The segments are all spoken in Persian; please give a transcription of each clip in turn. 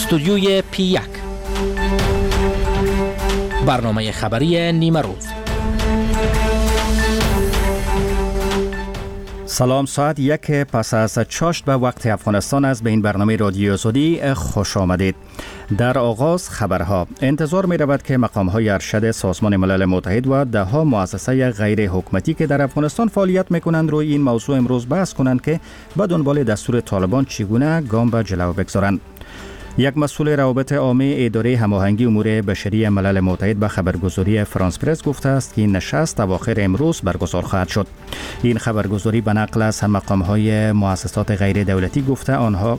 استودیوی P1 برنامه خبری نیمه روز. سلام، ساعت 1 پس از چاشت به وقت افغانستان است. به این برنامه رادیو آزادی خوش آمدید. در آغاز خبرها. انتظار می رود که مقام‌های ارشد سازمان ملل متحد و ده‌ها مؤسسه غیر حکومتی که در افغانستان فعالیت می‌کنند روی این موضوع امروز بحث کنند که به دنبال دستور طالبان چگونه گام به جلو بگذارند. یک مسئول روابط عامه اداره هماهنگی امور بشری ملل متحد به خبرگزاری فرانس پرس گفته است که این نشست اواخر امروز برگزار خواهد شد. این خبرگزاری به نقل از مقام‌های مؤسسات غیر دولتی گفته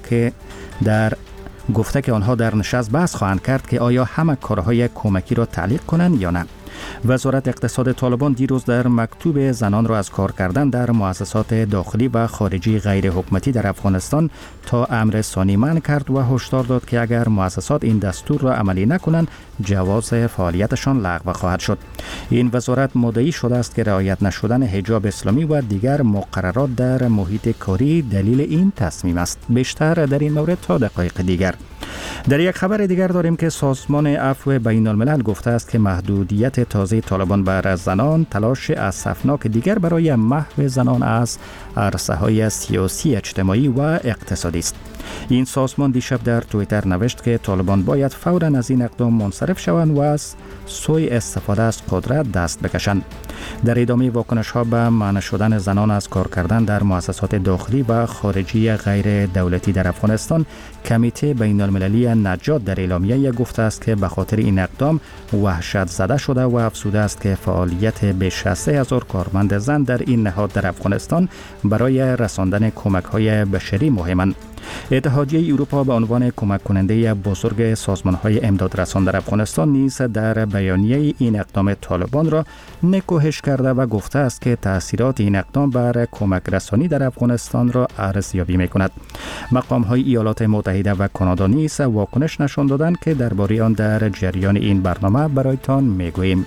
که آنها در نشست بحث خواهند کرد که آیا همه کارهای کمکی را تعلیق کنند یا نه. وزارت اقتصاد طالبان دیروز در مکتوب زنان را از کار کردن در مؤسسات داخلی و خارجی غیر حکومتی در افغانستان تا امر ثانی منع کرد و هشدار داد که اگر مؤسسات این دستور را عملی نکنند جواز فعالیتشان لغو خواهد شد. این وزارت مدعی شده است که رعایت نشدن حجاب اسلامی و دیگر مقررات در محیط کاری دلیل این تصمیم است. بیشتر در این مورد تا دقایق دیگر. در یک خبر دیگر داریم که سازمان عفو بین الملل گفته است که محدودیت تازه طالبان بر زنان تلاش اسفناک دیگر برای محو زنان از عرصه‌های سیاسی، اجتماعی و اقتصادی است. این سازمان دیشب در توییتر نوشت که طالبان باید فوراً از این اقدام منصرف شوند و از سوء استفاده از قدرت دست بکشند. در ادامه واکنش‌ها به منع شدن زنان از کار کردن در مؤسسات داخلی و خارجی غیر دولتی در افغانستان، کمیته بین المللی نجات در اعلامیه گفته است که به خاطر این اقدام وحشت زده شده و افزوده است که فعالیت بیش از 3000 کارمند زن در این نهاد در افغانستان برای رساندن کمک‌های بشری مهمند. اتحادیه اروپا به عنوان کمک کننده بزرگ سازمان‌های امدادرسان در افغانستان نیز در بیانیه این اقدام طالبان را نکوهش کرده و گفته است که تأثیرات این اقدام بر کمک رسانی در افغانستان را ارزیابی می‌کند. مقام‌های ایالات متحده و کانادا نیز واکنش نشان دادند که درباره آن در جریان این برنامه برایتان می‌گوییم.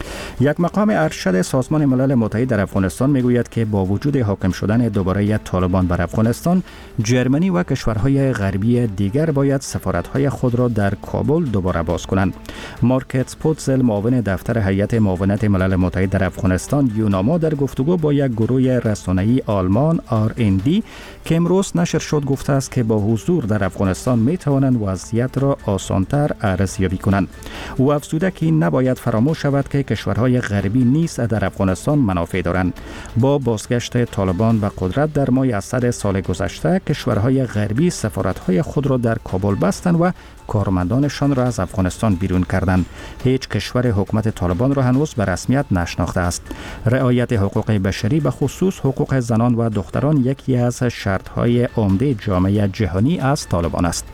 یک مقام ارشد سازمان ملل متحد در افغانستان میگوید که با وجود حاکم شدن دوباره طالبان بر افغانستان، جرمنی و کشورهای غربی دیگر باید سفارت‌های خود را در کابل دوباره باز کنند. مارکت پوتزل، معاون دفتر هیئت معاونت ملل متحد در افغانستان یوناما، در گفتگو با یک گروه رسانه‌ای آلمان RND که امروز نشر شد گفته است که با حضور در افغانستان میتوانند وضعیت را آسان‌تر ارزیابی کنند. او افزوده که نباید فراموش شود که کشورهای غربی نیز در افغانستان منافع دارند. با بازگشت طالبان به قدرت در ماه اسد سال گذشته، کشورهای غربی سفارت‌های خود را در کابل بستند و کارمندانشان را از افغانستان بیرون کردند. هیچ کشور حکومت طالبان را هنوز به رسمیت نشناخته است. رعایت حقوق بشری، به خصوص حقوق زنان و دختران، یکی از شرط‌های عمده جامعه جهانی از طالبان است.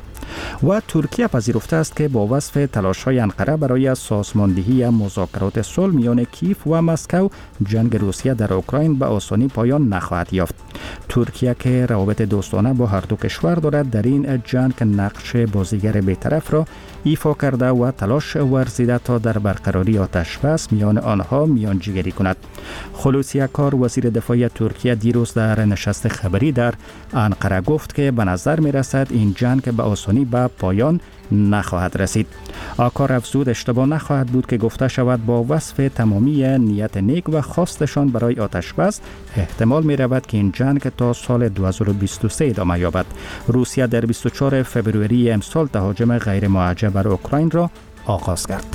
و ترکیه پذیرفته است که با وصف تلاش‌های انقره برای سازماندهی مذاکرات صلح میان کیف و مسکو، جنگ روسیه در اوکراین به آسانی پایان نخواهد یافت. ترکیه که روابط دوستانه با هر دو کشور دارد، در این جنگ نقش بازیگر بی‌طرف را ایفا کرده و تلاش ورزیده تا در برقراری آتش‌بس میان آنها میانجیگری کند. خلوصی اکار، وزیر دفاع ترکیه، دیروز در نشست خبری در انقره گفت که به نظر می‌رسد این جنگ به آسانی به پایان نخواهد رسید. آکار افزود اشتباه نخواهد بود که گفته شود با وصف تمامی نیت نیک و خواستشان برای آتش‌بس، احتمال می رود که این جنگ تا سال 2023 ادامه یابد. روسیه در 24 فوریه امسال تهاجم غیر موجه بر اوکراین را آغاز کرد.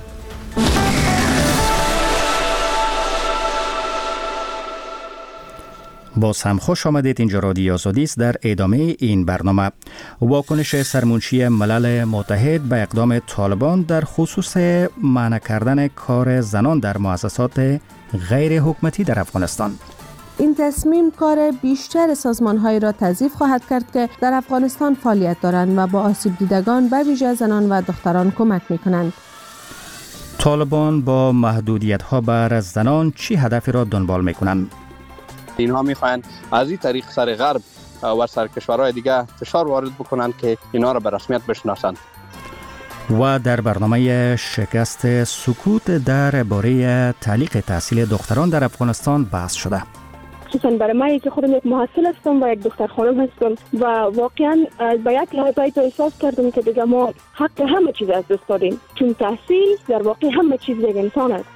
باز هم خوش آمدید. اینجا رادیو آزادی است. در ادامه این برنامه، واکنش سرمنشی ملل متحد به اقدام طالبان در خصوص منع کردن کار زنان در مؤسسات غیر حکومتی در افغانستان. این تصمیم کار بیشتر سازمان‌هایی را تضعیف خواهد کرد که در افغانستان فعالیت دارند و با آسیب دیدگان به ویژه زنان و دختران کمک می‌کنند. طالبان با محدودیت‌ها بر زنان چی هدفی را دنبال می‌کنند؟ اینها میخواهند از این طریق سر غرب و سر کشورهای دیگه فشار وارد بکنند که اینها را به رسمیت بشناسند. و در برنامه شکست سکوت درباره تعلیق تحصیل دختران در افغانستان بحث شده. خصوصا برای من که خودم یک محصل هستم و یک دختر خانم هستم و واقعا به یک لحظه تو احساس کردم که دیگه ما حق همه چیز از دست دادیم، چون تحصیل در واقع همه چیز یک انسان است.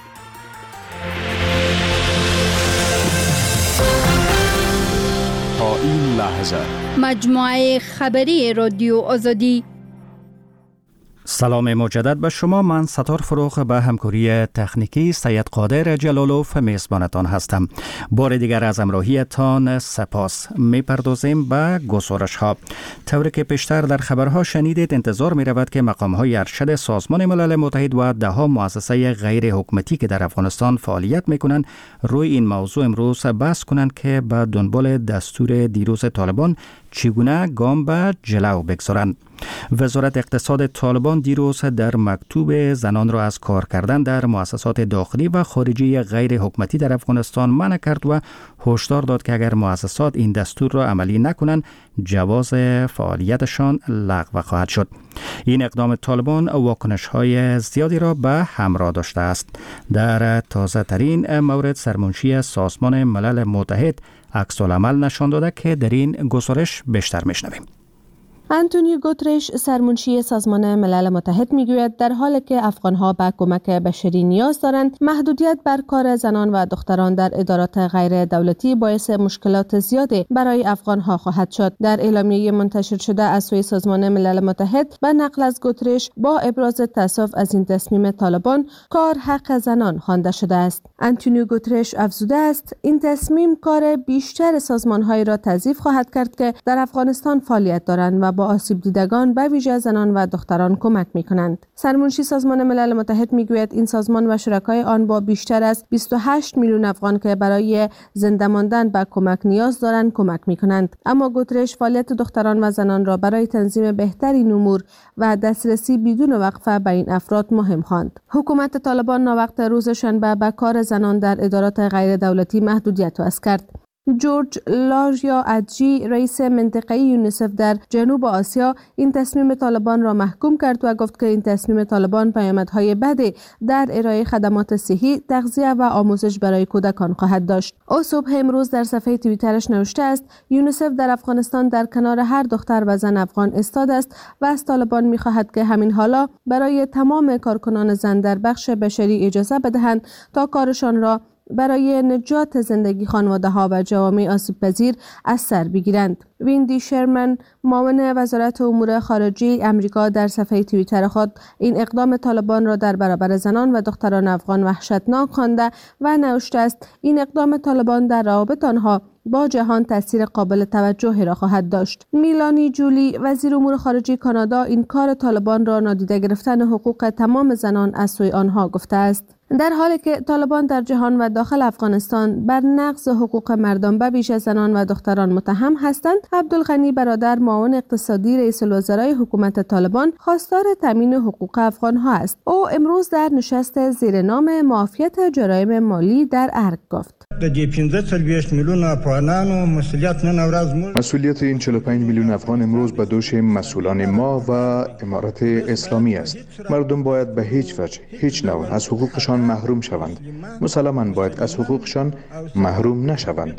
تا این لحظه مجموعه خبری رادیو آزادی. سلام مجدد به شما. من ستار فروغ به همکاری تکنیکی سید قادر جلالوف میزبانتان هستم. بار دیگر از همراهیتان سپاس. میپردازیم به گزارش ها. طوری که پیشتر در خبرها شنیدید، انتظار می رود که مقام های ارشد سازمان ملل متحد و دهها مؤسسه غیر حکومتی که در افغانستان فعالیت می کنند روی این موضوع امروز بحث کنند که به دنبال دستور دیروز طالبان چگونه گام به جلو بگذارند. وزارت اقتصاد طالبان دیروز در مکتوب زنان را از کار کردن در مؤسسات داخلی و خارجی غیر حکومتی در افغانستان منع کرد و هشدار داد که اگر مؤسسات این دستور را عملی نکنند جواز فعالیتشان لغو خواهد شد. این اقدام طالبان واکنش‌های زیادی را به همراه داشته است. در تازه ترین مورد سرمنشی سازمان ملل متحد عکس‌العمل نشان داده که در این گزارش بیشتر میشنویم. آنتونیو گوترش سرمنشی سازمان ملل متحد میگوید در حالی که افغانها به کمک بشری نیاز دارند، محدودیت بر کار زنان و دختران در ادارات غیر دولتی باعث مشکلات زیادی برای افغانها خواهد شد. در اعلامیه منتشر شده از سوی سازمان ملل متحد به نقل از گوترش با ابراز تأسف از این تصمیم طالبان کار حق زنان خوانده شده است. آنتونیو گوترش افزوده است این تصمیم کار بیشتر سازمان‌هایی را تضعیف خواهد کرد که در افغانستان فعالیت دارند و با آسیب دیدگان به ویژه زنان و دختران کمک می‌کنند. سرمنشی سازمان ملل متحد میگوید این سازمان و شرکای آن با بیشتر از 28 میلیون افغان که برای زنده ماندن به کمک نیاز دارند کمک می‌کنند. اما گوترش فعالیت دختران و زنان را برای تنظیم بهترین امور و دسترسی بدون وقفه به این افراد مهم خواند. حکومت طالبان ناوقت روز شنبه به کار زنان در ادارات غیر دولتی محدودیت وضع کرد. جورج لاژیا ادجی رئیس منطقه‌ای یونیسف در جنوب آسیا این تصمیم طالبان را محکوم کرد و گفت که این تصمیم طالبان پیامدهای بدی در ارائه خدمات صحی، تغذیه و آموزش برای کودکان خواهد داشت. او صبح امروز در صفحه توییترش نوشته است یونیسف در افغانستان در کنار هر دختر و زن افغان ایستاده است و از طالبان می‌خواهد که همین حالا برای تمام کارکنان زن در بخش بشری اجازه بدهند تا کارشان را برای نجات زندگی خانواده‌ها و جوامع آسیب‌پذیر از سر بگیرند. ویندی شرمن معاون وزارت امور خارجه آمریکا در صفحه توییتر خود این اقدام طالبان را در برابر زنان و دختران افغان وحشتناک خوانده و نوشته است این اقدام طالبان در روابط آنها با جهان تاثیر قابل توجهی را خواهد داشت. میلانی جولی وزیر امور خارجه کانادا این کار طالبان را نادیده گرفتن حقوق تمام زنان از سوی آنها گفته است. در حالی که طالبان در جهان و داخل افغانستان بر نقض حقوق مردم به ویژه زنان و دختران متهم هستند، عبدالغنی برادر معاون اقتصادی رئیس الوزرای حکومت طالبان خواستار تامین حقوق افغانها است. او امروز در نشست زیر نام معافیت جرایم مالی در ارگ گفت: مسئولیت این 45 میلیون افغان امروز به دوش مسئولان ما و امارت اسلامی است. مردم باید به هیچ وجه، هیچ نوع از حقوقشان محروم شوند. مسلماً باید از حقوقشان محروم نشوند.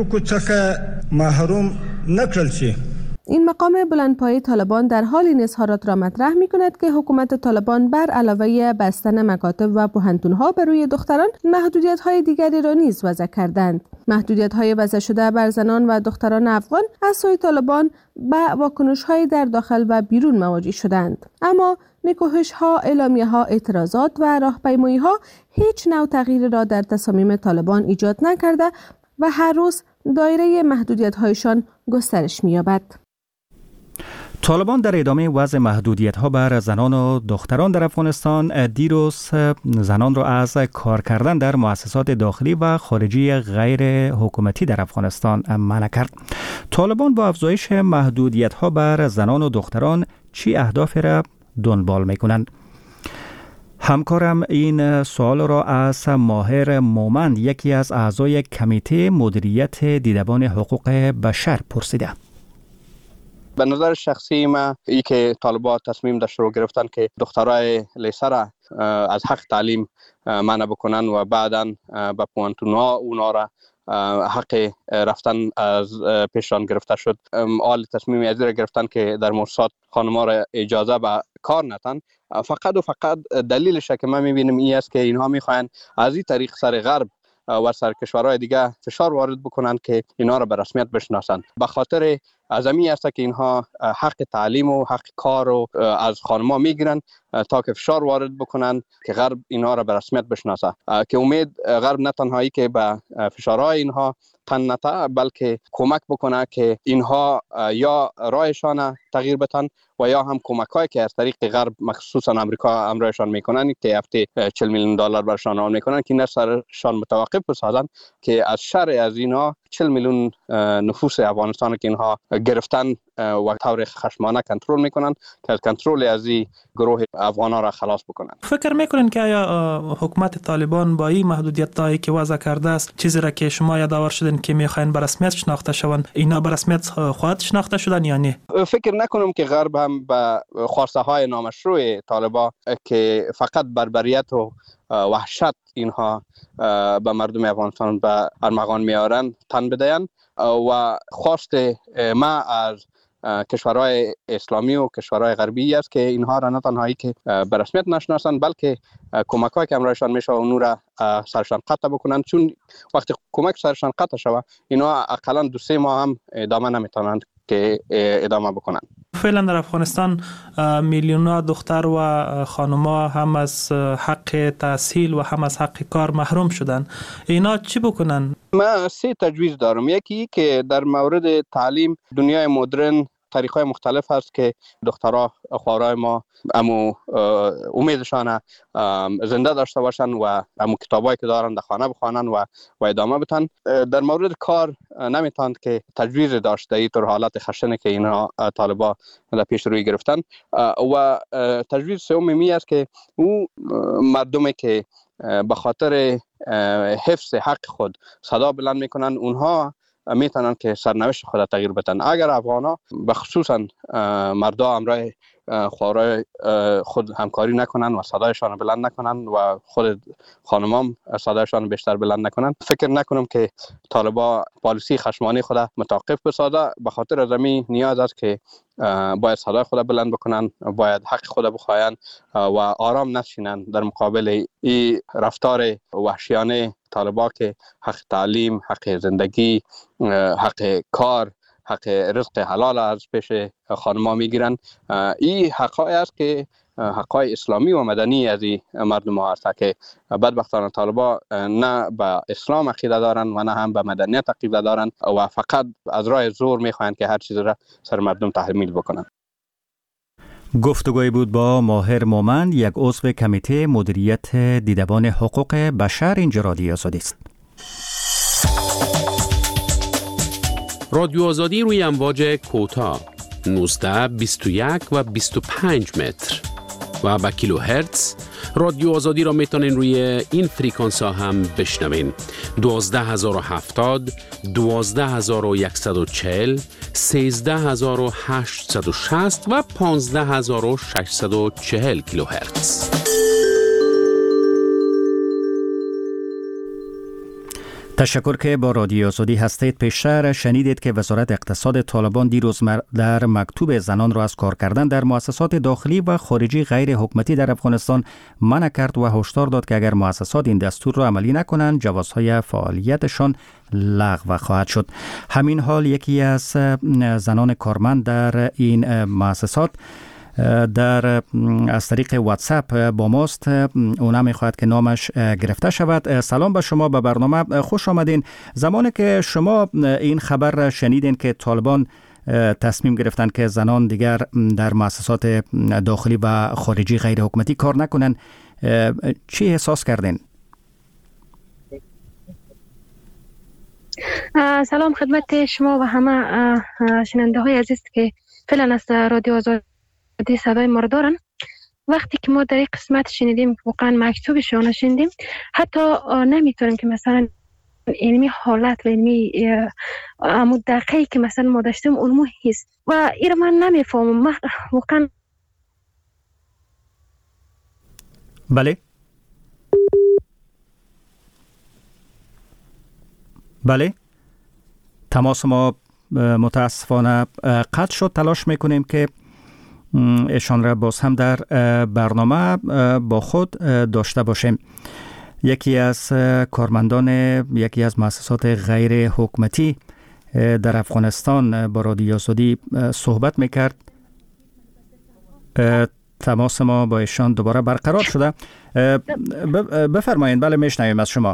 این مقام بلندپایه طالبان در حال این اظهارات را مطرح می‌کند که حکومت طالبان بر علاوه بستن مکاتب و پوهنتون‌ها بر روی دختران، محدودیت‌های دیگری را نیز وضع کردند. محدودیت‌های وضع شده بر زنان و دختران افغان از سوی طالبان به واکنش‌های در داخل و بیرون مواجه شدند. اما نکوهش‌ها، اعلامیه‌ها، اعتراضات و راهپیمایی‌ها هیچ نوع تغییری را در تصامیم طالبان ایجاد نکرده و هر روز دایره محدودیت‌هایشان گسترش می‌یابد. طالبان در ادامه وضع محدودیت‌ها بر زنان و دختران در افغانستان دیروز زنان را از کار کردن در مؤسسات داخلی و خارجی غیر حکومتی در افغانستان منع کرد. طالبان با افزایش محدودیت‌ها بر زنان و دختران چی اهدافی را دنبال می‌کنند؟ همکارم این سوال را از ماهر مومند، یکی از اعضای کمیته مدیریت دیدبان حقوق بشر پرسیده. به نظر شخصی ما ای که طالبان تصمیم داشته رو گرفتن که دخترای لیسه را از حق تعلیم منع بکنن و بعداً به پوهنتون‌ها اونا را حق رفتن از پیشران گرفته شد. آل تصمیم از را گرفتن که در موسسات خانم‌ها را اجازه به کار ندن. فقط و فقط دلیلش که من می‌بینم این است که اینها می‌خواهند از این طریق سر غرب و سر کشورهای دیگه فشار وارد بکنند که اینا را به رسمیت بشناسند. به خاطر عظمی است که اینها حق تعلیم و حق کار رو از خانم‌ها میگیرن تا که فشار وارد بکنند که غرب اینها را به رسمیت بشناسه، که امید غرب نه تنهایی که به فشارهای اینها تن نته، بلکه کمک بکنه که اینها یا رایشان تغییر بدن و یا هم کمک‌هایی که از طریق غرب مخصوصا آمریکا امرایشان میکنن که هفته $40 میلیون برشان آن میکنن که نسرشان متوقف بسازن که از شر از اینها 40 میلیون نفوس افغانستان که اینها گرفتن و طور خشمانه کنترل میکنن که از کنترل از این گروه افغانا را خلاص بکنن. فکر میکنین که آیا حکومت طالبان با این محدودیتایی که وضع کرده است، چیزی را که شما یادآور شدین که میخواین به رسمیت شناخته شوند، اینا به رسمیت خواهد شناخته شدن یا نه؟ فکر نکنم که غرب هم به خواسته های نامشروع طالبان که فقط بربریت و وحشت اینها به مردم افغانستان به ارمغان میارن تن بدهند و خواست ما از کشورهای اسلامی و کشورهای غربی است که اینها را نه تنهایی که به رسمیت نشناسند بلکه کمک‌هایی که امرایشان میشه اون را سرشان قطع بکنند، چون وقتی کمک سرشان قطع شود اینا اقلا 2-3 ماه هم ادامه نمیتونند که ادامه بکنند. فعلا در افغانستان میلیون‌ها دختر و خانم‌ها هم از حق تحصیل و هم از حق کار محروم شدن. اینا چی بکنن؟ من 3 تجویز دارم. یکی که در مورد تعلیم دنیای مدرن طریق‌های مختلف هست که دخترها خوارای ما امو امیدشان زنده داشته باشن و امو کتابایی که دارن در خانه بخوانن و ادامه بدن. در مورد کار نمیتوند که تجویز داشته ای طور حالت خشنه که اینها طالبا در پیش روی گرفتن. و تجویز سومی است که او مردمی که به خاطر حفظ حق خود صدا بلند میکنن اونها میتونن که سرنوشت خود تغییر بدن. اگر افغانا بخصوصا مردا همراه خوارای خود همکاری نکنن و صدایشان بلند نکنن و خود خانمام صدایشان بیشتر بلند نکنن، فکر نکنم که طالبا پالیسی خشمانه خود متوقف بسازه. به خاطر ازمی نیاز است که باید صدای خود بلند بکنن، باید حق خود بخواین و آرام نشینن در مقابل این رفتار وحشیانه طالبا که حق تعلیم، حق زندگی، حق کار، حق رزق حلال از پیش خانم‌ها میگیرن. این حقای است که حقای اسلامی و مدنی از این مردم ها است که بدبختانه طالبا نه به اسلام عقیده دارن و نه هم به مدنیت عقیده دارن و فقط از راه زور میخواهند که هر چیز را سر مردم تحمیل بکنن. گفتگوی بود با ماهر مومند، یک عضو کمیته مدیریت دیدبان حقوق بشر اینجا رادیو آزادی است. رادیو آزادی روی امواج کوتاه 19، 21 و 25 متر و با کیلو هرتز. رادیو آزادی را میتونین روی این فریکانس ها هم بشنوین: 12070، 12140، 13860 و 15640 کیلو هرتز. تشکر که با رادیو آزادی هستید. پیشتر شنیدید که وزارت اقتصاد طالبان دیروز در مکتوب زنان را از کار کردن در مؤسسات داخلی و خارجی غیر حکومتی در افغانستان منع کرد و هشدار داد که اگر مؤسسات این دستور را عملی نکنند جوازهای فعالیتشان لغو خواهد شد. همین حال یکی از زنان کارمند در این مؤسسات از طریق واتساپ با ماست. اونا میخواهد که نامش گرفته شود. سلام به شما، به برنامه خوش آمدین. زمانی که شما این خبر را شنیدین که طالبان تصمیم گرفتن که زنان دیگر در مؤسسات داخلی و خارجی غیر حکومتی کار نکنن، چی احساس کردین؟ سلام خدمت شما و همه شنونده های عزیز که فعلا از رادیو آزادی صدای ما را دارن. وقتی که ما در این قسمت شنیدیم واقعا مکتوبشون شنیدیم، حتی نمیتونیم که مثلا علمی حالت و علمی دقیقی که مثلا ما داشتیم اونمو هست و این من نمیفهمم واقعا. بله بله، تماس ما متاسفانه قطع شد. تلاش میکنیم که ایشان را باز هم در برنامه با خود داشته باشیم. یکی از کارمندان یکی از مؤسسات غیر حکومتی در افغانستان با رادیو آزادی صحبت میکرد. تماس ما با ایشان دوباره برقرار شده. بفرمایید. بله، میشنویم از شما.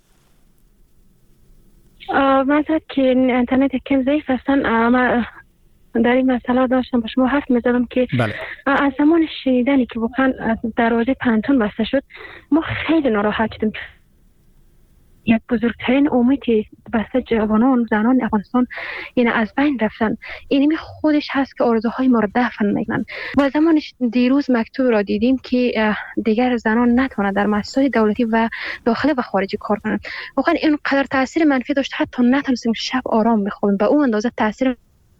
مثلا که اینترنت کم ضعیف هستن، ما در این مسئله داشتم با شما حرف می‌زدم که بله. از زمان شنیدنی که واقعا دروازه پنتون بسته شد ما خیلی ناراحت شدیم. یک بزرگترین امید بسته جوانان زنان افغانستان یعنی از بین رفتن. اینمی خودش هست که آرزوهای ما رو دفن میکنن. و زمانش دیروز مکتوب را دیدیم که دیگر زنان نتونه در مؤسسات دولتی و داخلی و خارجی کار کنند. واقعا این قدر تاثیر منفی داشت حتی نتونستیم شب آرام بخوابیم. به اون اندازه تاثیر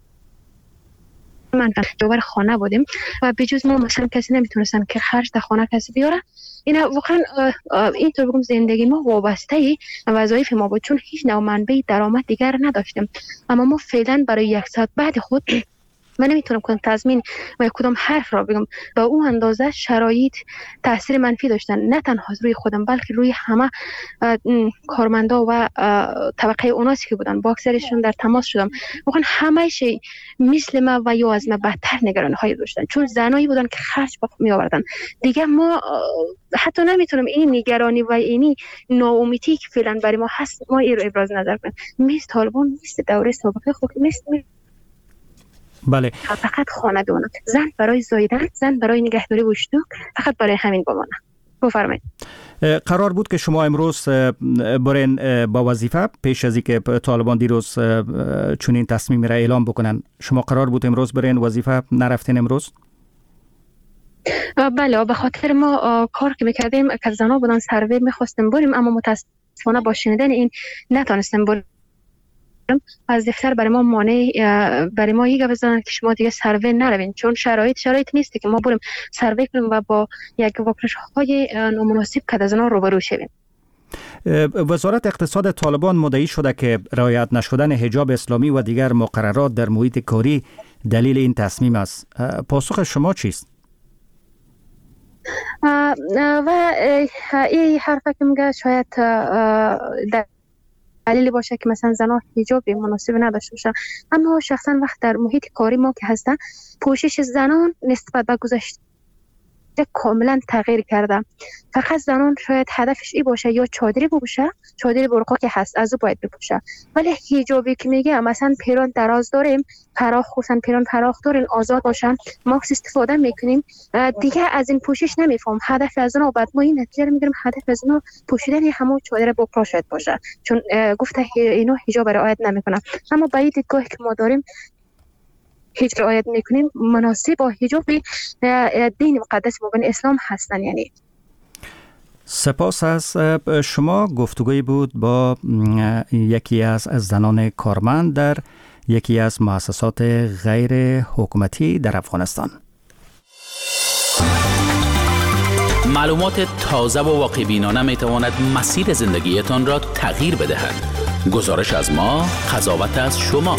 من دوباره خانه بودیم و بجز ما مثلا کسی نمیتونستن که خرج در خانه کسی بیاره. اینا واقعا اینطور بگم زندگی ما وابسته وظایف ما بود، چون هیچ نوع منبع درآمد دیگر نداشتیم. اما ما فعلا برای یک ساعت بعد خود من نمیتونم کدام تضمین و کدام حرف را بگم. با اون اندازه شرایط تاثیر منفی داشتن، نه تنها روی خودم بلکه روی همه کارمندا و طبقه اوناسی که بودن. با اکثرشون در تماس شدم. واقعا همه شی مثل ما و یا از ما بدتر نگرانی های داشتن، چون زنایی بودن که خرج می آوردن. دیگه ما حتی نمیتونم این نگرانی و اینی ناامیدی که فعلا برای ما هست ما این رو ابراز نظر کنیم. مثل طالبان، مثل دوره سابقه خود، مثل بله، فقط خانه بمانه. زن برای زاییدن، زن برای نگهداری وشتوک، فقط برای همین بمانه. بفرمایید. قرار بود که شما امروز برین با وظیفه پیش از اینکه طالبان دیروز چنین تصمیم را اعلام بکنن. شما قرار بود امروز برین وظیفه، نرفتین امروز؟ بله، به خاطر ما کار که میکردیم که زنا بودن سروی میخواستیم بریم، اما متاسفانه با شنیدن این نتونستیم بریم. از دفتر برای ما مانع برای ما یه بزنن که شما دیگه سروی نروین، چون شرایط نیست که ما بریم سروی کنیم و با یک واکنش‌های نامناسب که از اونها روبرو شویم. وزارت اقتصاد طالبان مدعی شده که رعایت نشدن حجاب اسلامی و دیگر مقررات در محیط کاری دلیل این تصمیم است. پاسخ شما چیست؟ و این حرفه که میگه شاید دلیلی باشه که مثلا زنان حجاب مناسب نداشته باشن، اما شخصا وقت در محیط کاری ما که هستن پوشش زنان نسبت به گذشته کاملا تغییر کرده. فقط زنان شاید هدفش ای باشه یا چادری بپوشه، چادری برقا که هست از او باید بپوشه، ولی حجابی که میگه مثلا پیران دراز داریم، فراخ خصوصا پیران فراخ دارین آزاد باشن، ما استفاده میکنیم دیگه از این پوشش نمیفهم هدف از اونها. بعد ما این نتیجه میگیریم هدف از اونها پوشیدن همون چادر برقا شاید باشه، چون گفته اینا حجاب رعایت نمیکنن. اما با دیدگاهی که ما داریم هیچ رعایت میکنیم مناسب با حجاب دین مقدس مبین اسلام هستن. یعنی سپاس از شما. گفتگوی بود با یکی از زنان کارمند در یکی از مؤسسات غیر حکومتی در افغانستان. معلومات تازه و واقع‌بینانه میتواند مسیر زندگیتان را تغییر بدهد. گزارش از ما، قضاوت از شما.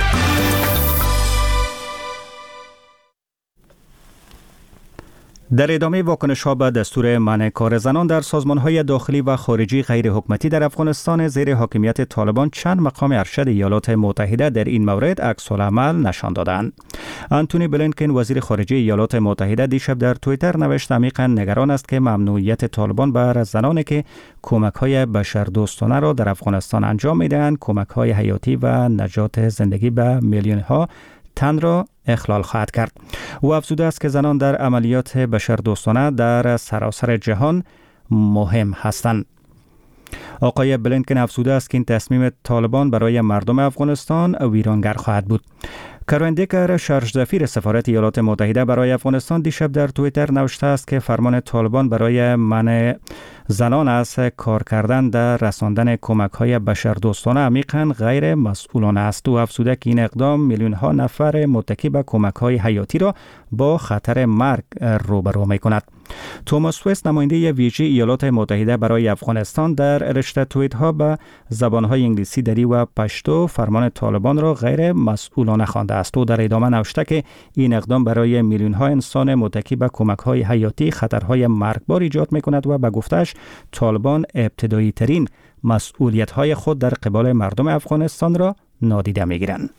در ادامه واکنش‌ها به دستور منع کار زنان در سازمان‌های داخلی و خارجی غیر حکومتی در افغانستان زیر حاکمیت طالبان، چند مقام ارشد ایالات متحده در این مورد عکس‌العمل نشان دادند. آنتونی بلینکن وزیر خارجه ایالات متحده دیشب در توییتر نوشت عمیقاً نگران است که ممنوعیت طالبان بر زنانی که کمک‌های بشردوستانه را در افغانستان انجام می‌دهند، کمک‌های حیاتی و نجات زندگی به میلیون‌ها تن را اخلال خواهد کرد. او افزوده است که زنان در عملیات بشردوستانه در سراسر جهان مهم هستند. آقای بلینکن افزوده است که این تصمیم طالبان برای مردم افغانستان ویرانگر خواهد بود. کارولین دیکر، شارژ سفیر سفارت ایالات متحده برای افغانستان، دیشب در توییتر نوشته است که فرمان طالبان برای منع زنان از کار کردن در رساندن کمک‌های بشردوستانه عمیقاً غیر مسئولانه است. او افزوده که این اقدام میلیون‌ها نفر متکی به کمک‌های حیاتی را با خطر مرگ روبرو می‌کند. توماس وست نماینده ویژه ایالات متحده برای افغانستان در رشته توییت ها به زبانهای انگلیسی، دری و پشتو فرمان طالبان را غیر مسئولانه خوانده است. او در ادامه نوشته که این اقدام برای میلیون ها انسان متکی به کمک های حیاتی خطرهای مرگبار ایجاد می کند و به گفتش طالبان ابتدایی ترین مسئولیت های خود در قبال مردم افغانستان را نادیده می گیرند.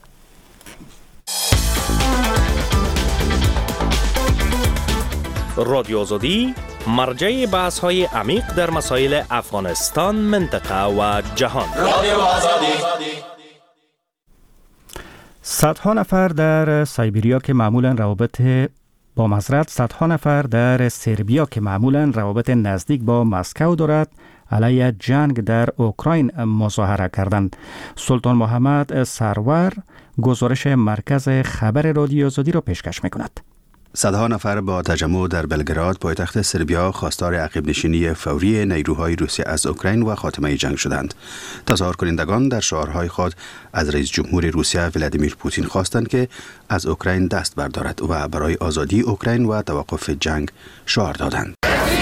رادیو آزادی مرجع بحث های عمیق در مسائل افغانستان، منطقه و جهان. رادیو آزادی. صدها نفر در سایبریا که معمولاً صدها نفر در سربیا که معمولاً روابط نزدیک با مسکو دارد علیه جنگ در اوکراین مظاهره کردند. سلطان محمد سرور گزارش مرکز خبر رادیو آزادی را پیشکش می‌کند. صدها نفر با تجمع در بلگراد پایتخت سربیا خواستار عقب نشینی فوری نیروهای روسیه از اوکراین و خاتمه جنگ شدند. تظاهر کنندگان در شعارهای خود از رئیس جمهور روسیه ولادیمیر پوتین خواستند که از اوکراین دست بردارد و برای آزادی اوکراین و توقف جنگ شعار دادند.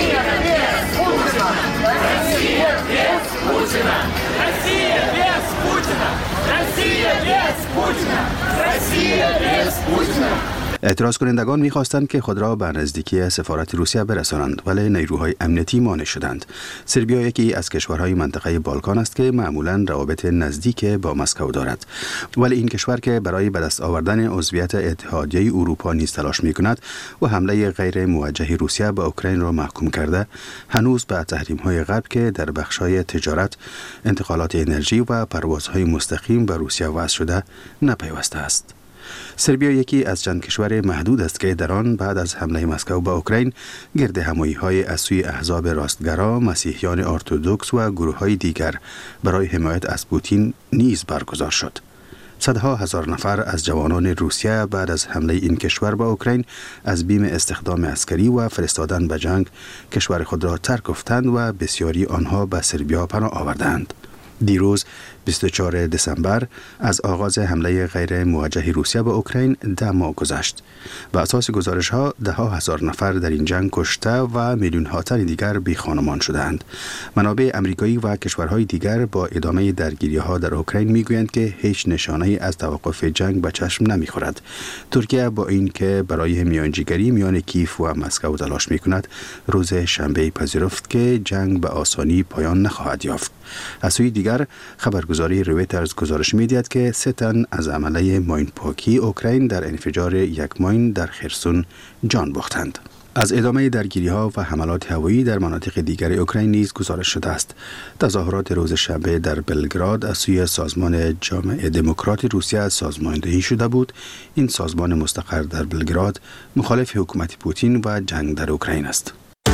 اعتراض کنندگان می‌خواستند که خود را به نزدیکی سفارت روسیه برسانند، ولی نیروهای امنیتی مانع شدند. سربیا یکی از کشورهای منطقه بالکان است که معمولاً روابط نزدیک با مسکو دارد، ولی این کشور که برای به دست آوردن عضویت اتحادیه اروپا نیز تلاش می‌کند و حمله غیر موجه روسیه به اوکراین را محکوم کرده، هنوز به تحریم‌های غرب که در بخش‌های تجارت، انتقالات انرژی و پروازهای مستقیم به روسیه وضع شده نپیوسته است. سربیا یکی از چند کشور محدود است که در آن بعد از حمله مسکو به اوکراین گرد همایی‌های از سوی احزاب راستگرا، مسیحیان ارتدوکس و گروه‌های دیگر برای حمایت از پوتین نیز برگزار شد. صدها هزار نفر از جوانان روسیه بعد از حمله این کشور به اوکراین از بیم استخدام عسکری و فرستادن به جنگ کشور خود را ترک گفتند و بسیاری آنها به سربیا پناه آوردند. دیروز 24 دسامبر از آغاز حمله غیر موجه روسیه به اوکراین 10 ماه گذشت. بر اساس گزارش‌ها 10,000 نفر در این جنگ کشته و میلیون‌ها تن دیگر بی خانمان شدند. منابع آمریکایی و کشورهای دیگر با ادامه درگیری‌ها در اوکراین می‌گویند که هیچ نشانه‌ای از توقف جنگ به چشم نمی‌خورد. ترکیه با اینکه برای میانجیگری میان کیف و مسکو تلاش می‌کند، روز شنبه پذیرفت که جنگ به آسانی پایان نخواهد یافت. از سوی دیگر خبرگزاری رویترز گزارش می‌دهد که 3 تن از عمله ماین پاکی اوکراین در انفجار یک ماین در خرسون جان باختند. از ادامه درگیری‌ها و حملات هوایی در مناطق دیگر اوکراین نیز گزارش شده است. تظاهرات روز شنبه در بلگراد از سوی سازمان جامعه دموکرات روسیه سازماندهی شده بود. این سازمان مستقر در بلگراد مخالف حکومت پوتین و جنگ در اوکراین است.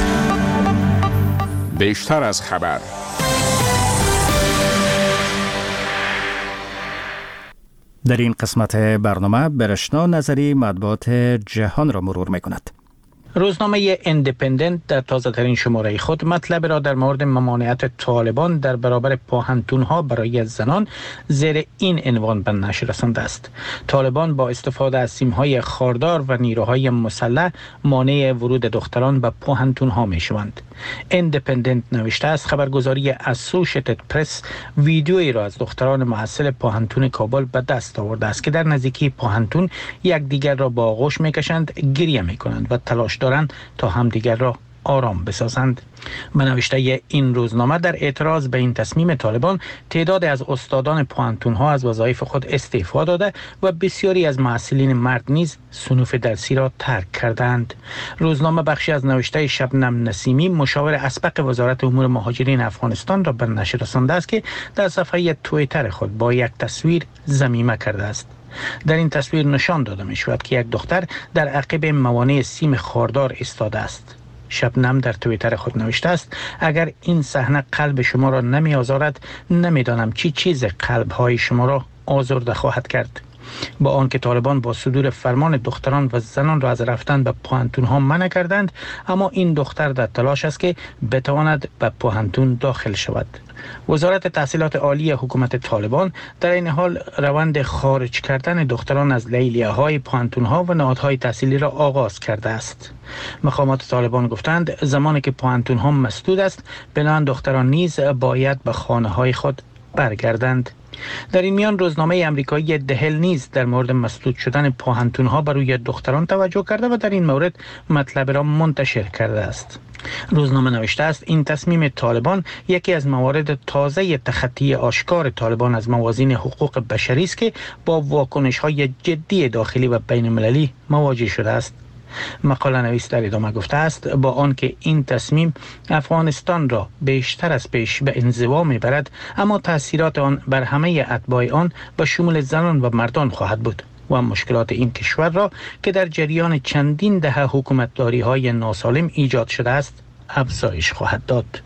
بیشتر از خبر. در این قسمت برنامه برشنا نظری مطبوعات جهان را مرور می‌کند. روزنامه اندیپندنت در تازه‌ترین شماره خود مطلب را در مورد ممانعت طالبان در برابر پاهنتون‌ها برای زنان زیر این عنوان به نشر رسانده است: طالبان با استفاده از سیم‌های خاردار و نیروهای مسلح مانع ورود دختران به پاهنتون‌ها می‌شوند. اندیپندنت نوشته است خبرگزاری اسوشیتد پرس ویدیویی را از دختران محصل پاهنتون کابل به دست آورده است که در نزدیکی پاهنتون یکدیگر را با آغوش می‌کشند، گریه می‌کنند و تلاش دارند تا همدیگر را آرام بسازند. به نوشته این روزنامه در اعتراض به این تصمیم طالبان، تعداد از استادان پوانتون‌ها از وظایف خود استعفا داده و بسیاری از محصلین مرد نیز صنوف درسی را ترک کردند. روزنامه بخشی از نوشته شبنم نسیمی، مشاور اسبق وزارت امور مهاجرین افغانستان را به نشر رسانده است که در صفحه توییتر خود با یک تصویر ضمیمه کرده است. در این تصویر نشان داده می شود که یک دختر در عقب موانع سیم خاردار ایستاده است. شبنم در توییتر خود نوشته است: اگر این صحنه قلب شما را نمی آزارد، نمی دانم چی چیز قلب های شما را آزرده خواهد کرد. با آنکه طالبان با صدور فرمان دختران و زنان را از رفتن به پوهنتون‌ها منع کردند، اما این دختر در تلاش است که بتواند به پوهنتون داخل شود. وزارت تحصیلات عالی حکومت طالبان در این حال روند خارج کردن دختران از لیلیه‌های پوهنتون‌ها و نهادهای تحصیلی را آغاز کرده است. مقامات طالبان گفتند زمانی که پوهنتون‌ها مسدود است، بنابراین دختران نیز باید به خانه‌های خود برگردند. در این میان روزنامه امریکایی دهل نیز در مورد مسدود شدن پوهنتون‌ها بر روی دختران توجه کرده و در این مورد مطلب را منتشر کرده است. روزنامه نوشته است این تصمیم طالبان یکی از موارد تازه تخطی آشکار طالبان از موازین حقوق بشری است که با واکنش‌های جدی داخلی و بین‌المللی مواجه شده است. مقاله نویس در ادامه گفته است با آنکه این تصمیم افغانستان را بیشتر از پیش به انزوا میبرد، اما تأثیرات آن بر همه اتباع آن به شمول زنان و مردان خواهد بود و مشکلات این کشور را که در جریان چندین دهه حکومتداری‌های ناسالم ایجاد شده است افزایش خواهد داد.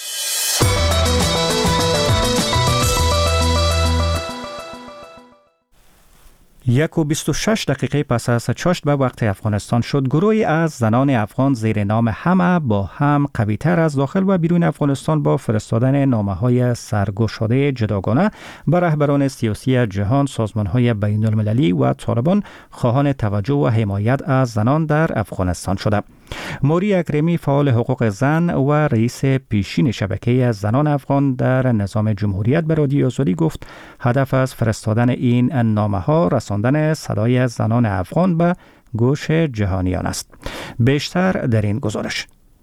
1:26 دقیقه پس از چاشت به وقت افغانستان شد، گروهی از زنان افغان زیر نام همه با هم قوی‌تر از داخل و بیرون افغانستان با فرستادن نامه‌های سرگشاده جداگانه به رهبران سیاسی جهان، سازمان‌های بین‌المللی و طالبان خواهان توجه و حمایت از زنان در افغانستان شده. موری اکرمی فعال حقوق زن و رئیس پیشین شبکه زنان افغان در نظام جمهوریت به رادیو آزادی گفت هدف از فرستادن این نامه‌ها رساندن صدای زنان افغان به گوش جهانیان است. بیشتر در این گزارش.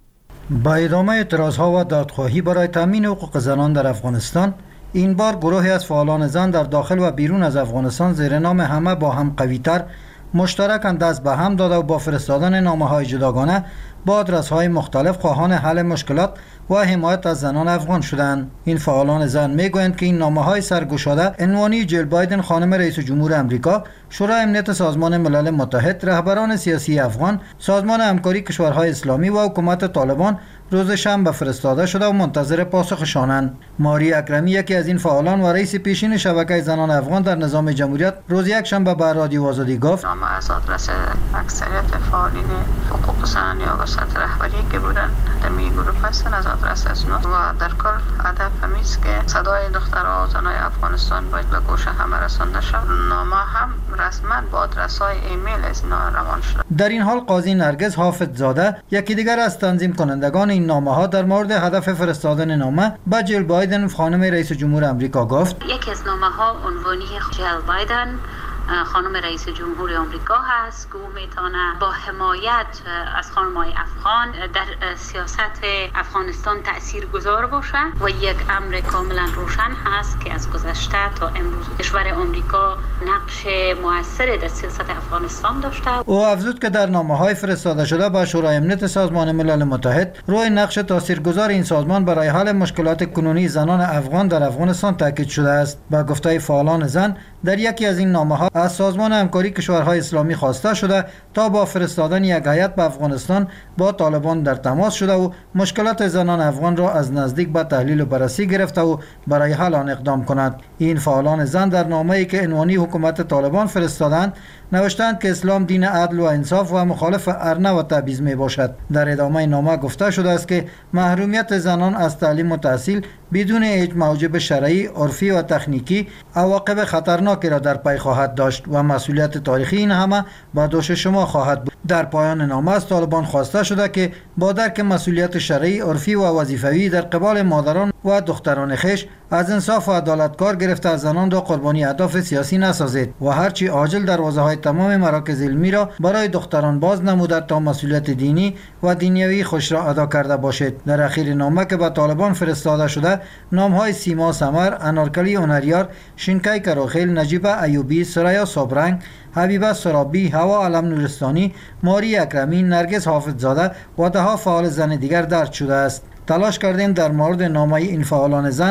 با ادامه اعتراضها و دادخواهی برای تامین حقوق زنان در افغانستان، این بار گروهی از فعالان زن در داخل و بیرون از افغانستان زیر نام همه با هم قوی‌تر مشترکاً دست به هم داده و با فرستادن نامه‌های جداگانه با آدرس‌های مختلف خواهان حل مشکلات و حمایت از زنان افغان شدند. این فعالان زن میگویند که این نامه‌های سرگشاده عنوانی جیل بایدن خانم رئیس جمهور آمریکا، شورای امنیت سازمان ملل متحد، رهبران سیاسی افغان، سازمان همکاری کشورهای اسلامی و حکومت طالبان روز شنبه فرستاده شده و منتظر پاسخشانند. ماری اکرمی یکی از این فعالان و رئیس پیشین شبکه زنان افغان در نظام جمهوریت روز یک شنبه به رادیو آزادی گفت نامه از آدرس اکثریت فعالین حقوق زن یا وسط رهبری که بودن در می گروه هستن، از آدرس از نو و در کل هدف همین است که صدای دخترها و زنای افغانستان باید به گوش همه رسانده شود. نامه هم رسما با آدرس‌های ایمیل از اینا روان شده. در این حال قاضی نرگس حافظ زاده یکی دیگر از تنظیم کنندگان این نامه‌ها در مورد هدف فرستادن نامه به جیل بایدن خانم رئیس جمهور آمریکا گفت یکی از نامه‌ها عنوانی جیل بایدن خانم رئیس جمهور آمریکا هست که او میتونه با حمایت از خانم‌های افغان در سیاست افغانستان تاثیرگذار باشه و یک امر کاملا روشن هست که از گذشته تا امروز کشور آمریکا نقش موثر در سیاست افغانستان داشته. او افزود که در نامه‌های فرستاده شده به شورای امنیت سازمان ملل متحد روی نقش تاثیرگذار این سازمان برای حل مشکلات کنونی زنان افغان در افغانستان تاکید شده است. با گفته فعالان زن در یکی از این نامه‌ها از سازمان همکاری کشورهای اسلامی خواسته شده تا با فرستادن یک هیئت به افغانستان با طالبان در تماس شده و مشکلات زنان افغان را از نزدیک به تحلیل و بررسی گرفته و برای حل آن اقدام کند. این فعالان زن در نامه‌ای که عنوانی حکومت طالبان فرستادند نوشتند که اسلام دین عدل و انصاف و مخالف ارنه و تبعیض می باشد. در ادامه نامه گفته شده است که محرومیت زنان از تعلیم و تحصیل بدون هیچ موجب شرعی، عرفی و تکنیکی عواقب خطرناکی را در پی خواهد داشت و مسئولیت تاریخی این همه با دوش شما خواهد بود. در پایان نامه از طالبان خواسته شده که با درک مسئولیت شرعی، عرفی و وظیفوی در قبال مادران و دختران خویش از انصاف و عدالت کار گرفته از زنان را قربانی اهداف سیاسی نسازید و هرچی عاجل دروازه‌های تمام مراکز علمی را برای دختران باز نموده تا مسئولیت دینی و دنیوی خوش را ادا کرده باشید. در اخیر نامه که به طالبان فرستاده شده نام‌های سیما سمر، انارکلی هنریار، شینکای کراخیل، نجیبه ایوبی، سریا صبرنگ، حبیبه سرابی، هوا علم نورستانی، ماری اکرمی، نرگس حافظ زاده و ده‌ها فعال زن دیگر درج شده است. تلاش کردیم در مورد نامه این فعالان زن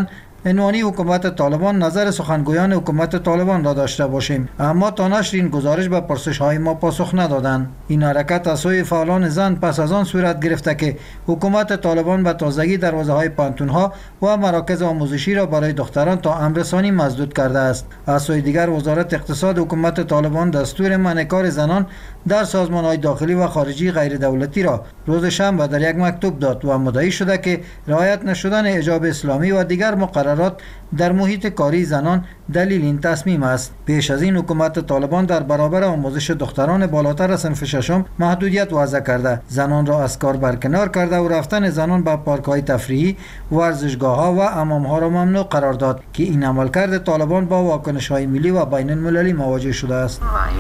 عنوانی حکومت طالبان نظر سخنگویان حکومت طالبان را داشته باشیم، اما تا نشر این گزارش به پرسش‌های ما پاسخ ندادند. این حرکت از سوی فعالان زن پس از آن صورت گرفته که حکومت طالبان به تازگی دروازه‌های پانتون‌ها و مراکز آموزشی را برای دختران تا امر ثانی مسدود کرده است. از سوی دیگر وزارت اقتصاد حکومت طالبان دستور منع کار زنان در سازمان‌های داخلی و خارجی غیر دولتی را روز شنبه در یک مکتوب داد و مدعی شده که رعایت نشدن حجاب اسلامی و دیگر مقررات در محیط کاری زنان دلیل این تصمیم است. پیش از این حکومت طالبان در برابر آموزش دختران بالاتر از صنف ششم محدودیت وضع کرده، زنان را از کار برکنار کرده و رفتن زنان به پارک‌های تفریحی، ورزشگاه‌ها و حمام‌ها را ممنوع قرار داد که این عملکرد طالبان با واکنش‌های ملی و بین‌المللی مواجه شده است.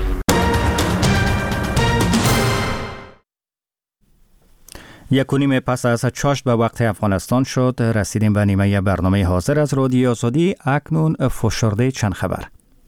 یک و نیم پس از چاشت به وقت افغانستان شد. رسیدیم به نیمه برنامه حاضر از رادیو آزادی. اکنون فشرده چند خبر.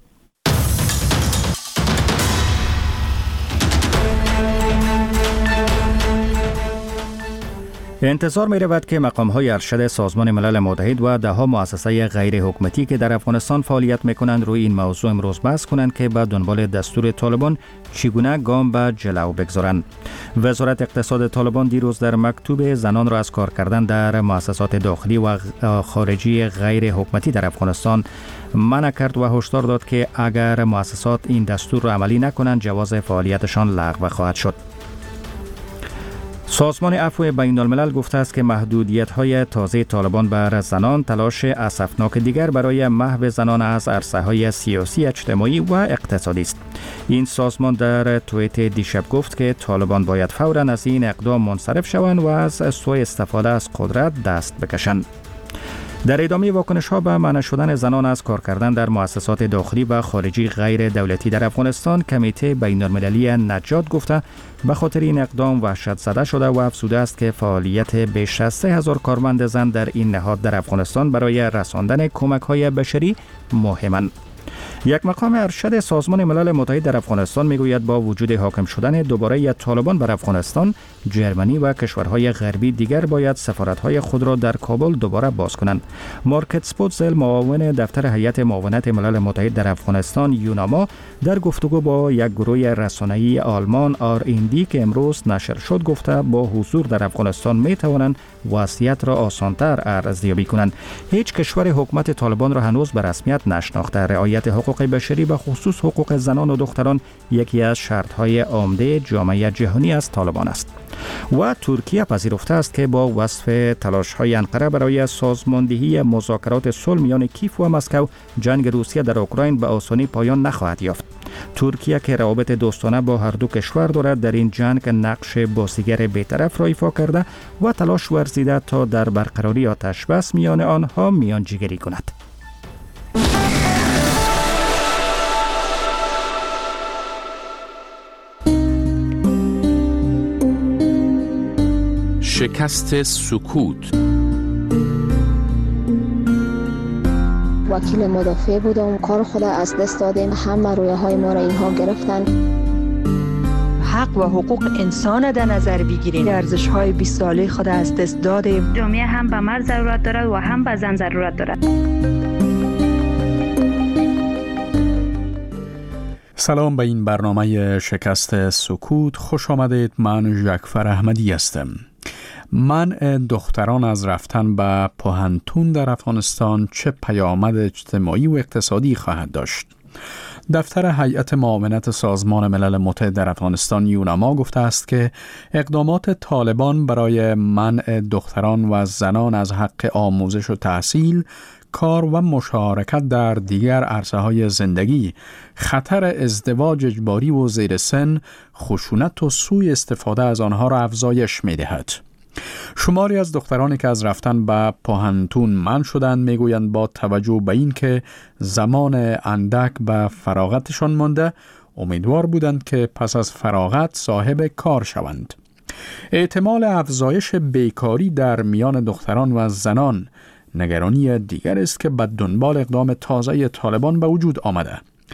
انتظار می رود که مقام‌های ارشد سازمان ملل متحد و ده‌ها مؤسسه غیر حکومتی که در افغانستان فعالیت می‌کنند روی این موضوع امروز بحث کنند که به دنبال دستور طالبان چگونه گام به جلو بگذارند. وزارت اقتصاد طالبان دیروز در مکتوب زنان را از کار کردن در مؤسسات داخلی و خارجی غیر حکومتی در افغانستان منع کرد و هشدار داد که اگر مؤسسات این دستور را عملی نکنند جواز فعالیتشان لغو خواهد شد. سازمان عفو بین الملل گفته است که محدودیت‌های تازه طالبان بر زنان تلاش اسفناک دیگر برای محو زنان از عرصه‌های سیاسی، اجتماعی و اقتصادی است. این سازمان در توییت دیشب گفت که طالبان باید فوراً از این اقدام منصرف شوند و از سوء استفاده از قدرت دست بکشند. در ادامه واکنش‌ها به منع شدن زنان از کار کردن در مؤسسات داخلی و خارجی غیر دولتی در افغانستان، کمیته بین‌المللی نجات گفته به خاطر این اقدام وحشت زده شده و افسوده است که فعالیت بیش از 3000 کارمند زن در این نهاد در افغانستان برای رساندن کمک‌های بشری مهمند. یک مقام ارشد سازمان ملل متحد در افغانستان میگوید با وجود حاکم شدن دوباره طالبان بر افغانستان، جرمنی و کشورهای غربی دیگر باید سفارت‌های خود را در کابل دوباره باز کنند. مارکت سپوتزل، معاون دفتر هیئت معاونت ملل متحد در افغانستان یوناما، در گفتگو با یک گروه رسانه‌ای آلمان RND که امروز نشر شد گفته با حضور در افغانستان می‌توانند وضعیت را آسان‌تر ارزیابی کنند. هیچ کشور حکومت طالبان را هنوز به رسمیت نشناخته. رعایت حقوق بشری به خصوص حقوق زنان و دختران یکی از شرط‌های عمده جامعه جهانی از طالبان است. و ترکیه پذیرفته است که با وصف تلاش‌های انقره برای سازماندهی مذاکرات صلح میان کیف و مسکو، جنگ روسیه در اوکراین به آسانی پایان نخواهد یافت. ترکیه که روابط دوستانه با هر دو کشور دارد در این جنگ نقش بازیگر بی‌طرف را ایفا کرده و تلاش ورزیده تا در برقراری آتش بس میان آنها میانجیگری کند. شکست سکوت. وکیل مدافع بودم، کار خود از دست دادیم، همه رویاهای ما را اینها گرفتن. حق و حقوق انسان در نظر بگیریم. ارزش‌های 20 ساله خود از دست دادیم. جامعه هم به مرد ضرورت دارد و هم به زن ضرورت دارد. سلام به این برنامه شکست سکوت، خوش آمدید. من ژکفر احمدی هستم. منع دختران از رفتن به پوهنتون در افغانستان چه پیامد اجتماعی و اقتصادی خواهد داشت؟ دفتر هیئت معاونت سازمان ملل متحد در افغانستان یوناما گفته است که اقدامات طالبان برای منع دختران و زنان از حق آموزش و تحصیل، کار و مشارکت در دیگر عرصه‌های زندگی، خطر ازدواج اجباری و زیر سن، خشونت و سوء استفاده از آنها را افزایش می‌دهد. شماری از دخترانی که از رفتن به پوهنتون منع شدند میگویند با توجه به این که زمان اندک به فراغتشان مانده، امیدوار بودند که پس از فراغت صاحب کار شوند. احتمال افزایش بیکاری در میان دختران و زنان نگرانی دیگر است که به دنبال اقدام تازه طالبان به وجود آمده.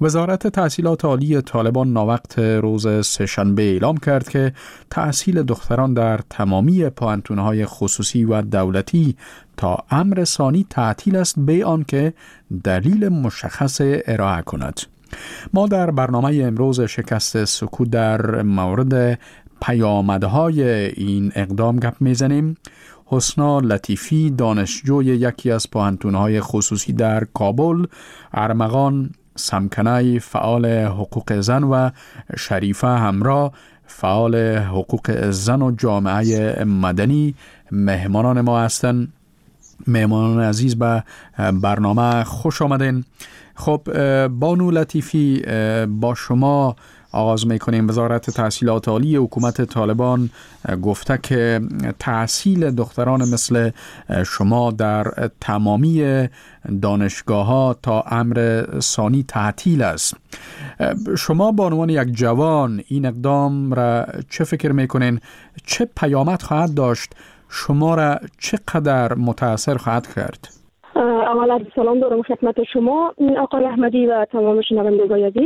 وزارت تحصیلات عالی طالبان ناوقت روز سه‌شنبه اعلام کرد که تحصیل دختران در تمامی پوهنتون‌های خصوصی و دولتی تا امر ثانی تعطیل است به آنکه دلیل مشخص ارائه کند. ما در برنامه امروز شکست سکوت در مورد پیامدهای این اقدام گپ میزنیم. حسنا لطیفی دانشجوی یکی از پوهنتون‌های خصوصی در کابل، ارمغان سمکنای فعال حقوق زن و شریفه همراه فعال حقوق زن و جامعه مدنی مهمانان ما هستند. مهمانان عزیز به برنامه خوش آمدین. خب بانو لطیفی، با شما آغاز میکنیم. وزارت تحصیلات عالی حکومت طالبان گفته که تحصیل دختران مثل شما در تمامی دانشگاه‌ها تا امر ثانی تعطیل است. شما به عنوان یک جوان این اقدام را چه فکر میکنین؟ چه پیامد خواهد داشت؟ شما را چقدر متاثر خواهد کرد؟ اولا سلام دارم خدمت شما آقای احمدی و تمام شنوندگان عزیز.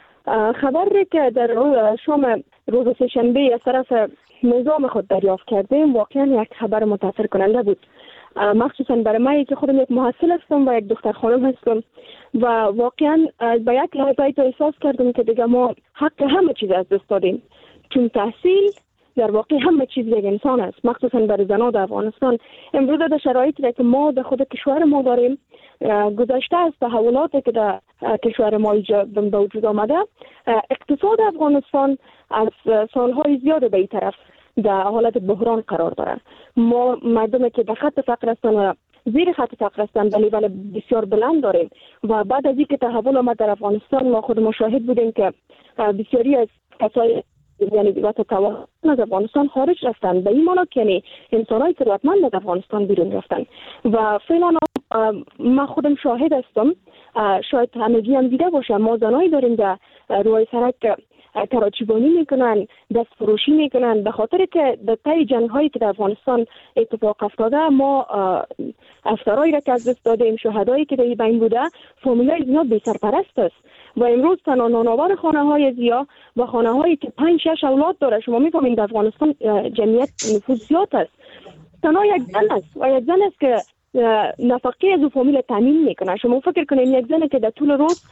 خبری که در شام روز سه‌شنبه از طرف نظام خود دریافت کردیم واقعا یک خبر متاثر کننده بود، مخصوصا برای من که خودم یک محصل هستم و یک دختر خانم هستم و واقعا به یک لحظه احساس کردم که دیگه ما حق همه چیز از دست دادیم، چون تحصیل در واقع همه چیز یک انسان است، مخصوصا برای زنان در افغانستان. امروز در شرایطی که ما در خود کشور ما داریم، گذشته از تحولاتی که در کشور ما به وجود آمده، اقتصاد افغانستان از سالهای زیاد به این طرف در حالت بحران قرار داره. ما مردمی که در خط فقر هستند و زیر خط فقر هستند ولی بسیار بلند داریم و بعد از اینکه تحول آمد در افغانستان ما خود مشاهد بودیم که بسیاری از کسای یعنی وقت توان از افغانستان خارج رفتن، به این معنی که یعنی انسان‌های ثروتمند از افغانستان بیرون رفتن و فعلا ما خودم شاهد هستم، شاید همگی هم دیده باشه، ما زنایی داریم در روی سرک کراچیبانی میکنن، دست فروشی میکنن، به خاطر که در طی جنگ‌هایی که در افغانستان اتفاق افتاده ما افسرایی را که از دست دادیم، شهدایی که در این بین بوده، فامیلای زیاد بی سرپرست است و امروز تنها نانآور خانه‌های زیا و خانه‌هایی که 5-6 اولاد داره، شما می‌فهمید در افغانستان جمعیت نفوس زیاد است، تنها یک زن است و یک زن است که نفقه از او فامیل تامین میکنه. شما فکر کنید یک زن که در طول روز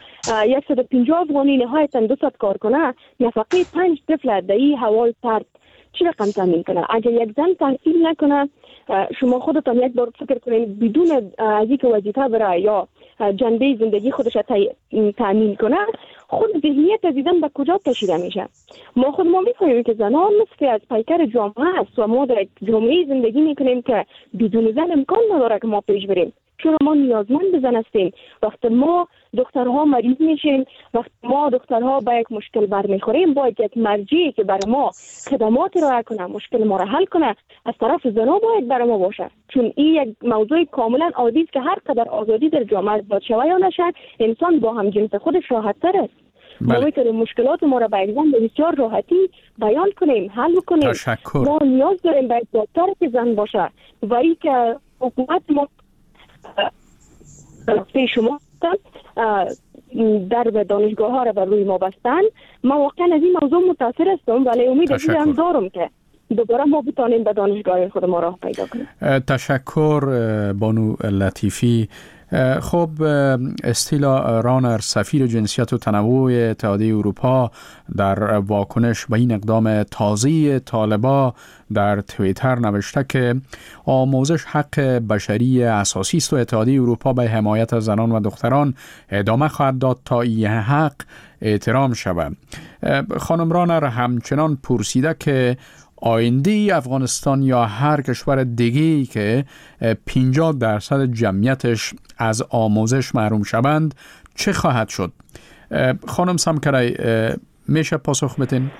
150 افغانی نهایتاً 200 کار کنه، نفقه 5 طفل در این هوای سرد چی رقم تامین کنه؟ اگر یک زن تحصیل نکنه، شما خودتان یک بار فکر کنید بدون از اینکه وظیفه برای یا جنبه زندگی خودش تامین کنه، خود ذهنیت از دیدن به کجا کشیده میشه؟ ما خود ما میفهمیم که زنان نصف از پیکر جامعه است و ما در جامعه زندگی میکنیم که بدون زن امکان نداره که ما پیش بریم، چون ما نیازمند به زن هستیم. وقتی ما دخترها مریض میشیم، وقتی ما دخترها با یک مشکل برمیخوریم، باید یک مرجعی که برای ما خدمات ارائه کنه، مشکل ما را حل کنه، از طرف زنها باید برای ما باشه، چون این یک موضوع کاملا عادی است که هر قدر آزادی در جامعه باید شود یا نشد، انسان با هم جنس خودش راحت تر است. ما میتونیم مشکلات ما را به یک زن به بسیار راحتی بیان کنیم، حل کنیم. تشکر. ما نیاز داریم به یک دکتر که زن باشه و این که حکومت ما شما در به دانشگاه ها را بر روی ما بستن. ما واقعا از این موضوع متاثر هستم ولی امید هم دارم که دوباره ما بتانیم به دانشگاه خود ما راه پیدا کنیم. تشکر بانو لطیفی. خب استیلا رانر سفیر جنسیت و تنوع اتحادیه اروپا در واکنش به این اقدام تازه طالبان در توییتر نوشته که آموزش حق بشری اساسی است و اتحادیه اروپا به حمایت از زنان و دختران ادامه خواهد داد تا این حق احترام شود. خانم رانر همچنان پرسیده که آینده افغانستان یا هر کشور دیگه‌ای که 50% جمعیتش از آموزش محروم شوند چه خواهد شد؟ خانم سمکرای میشه پاسخ بدین؟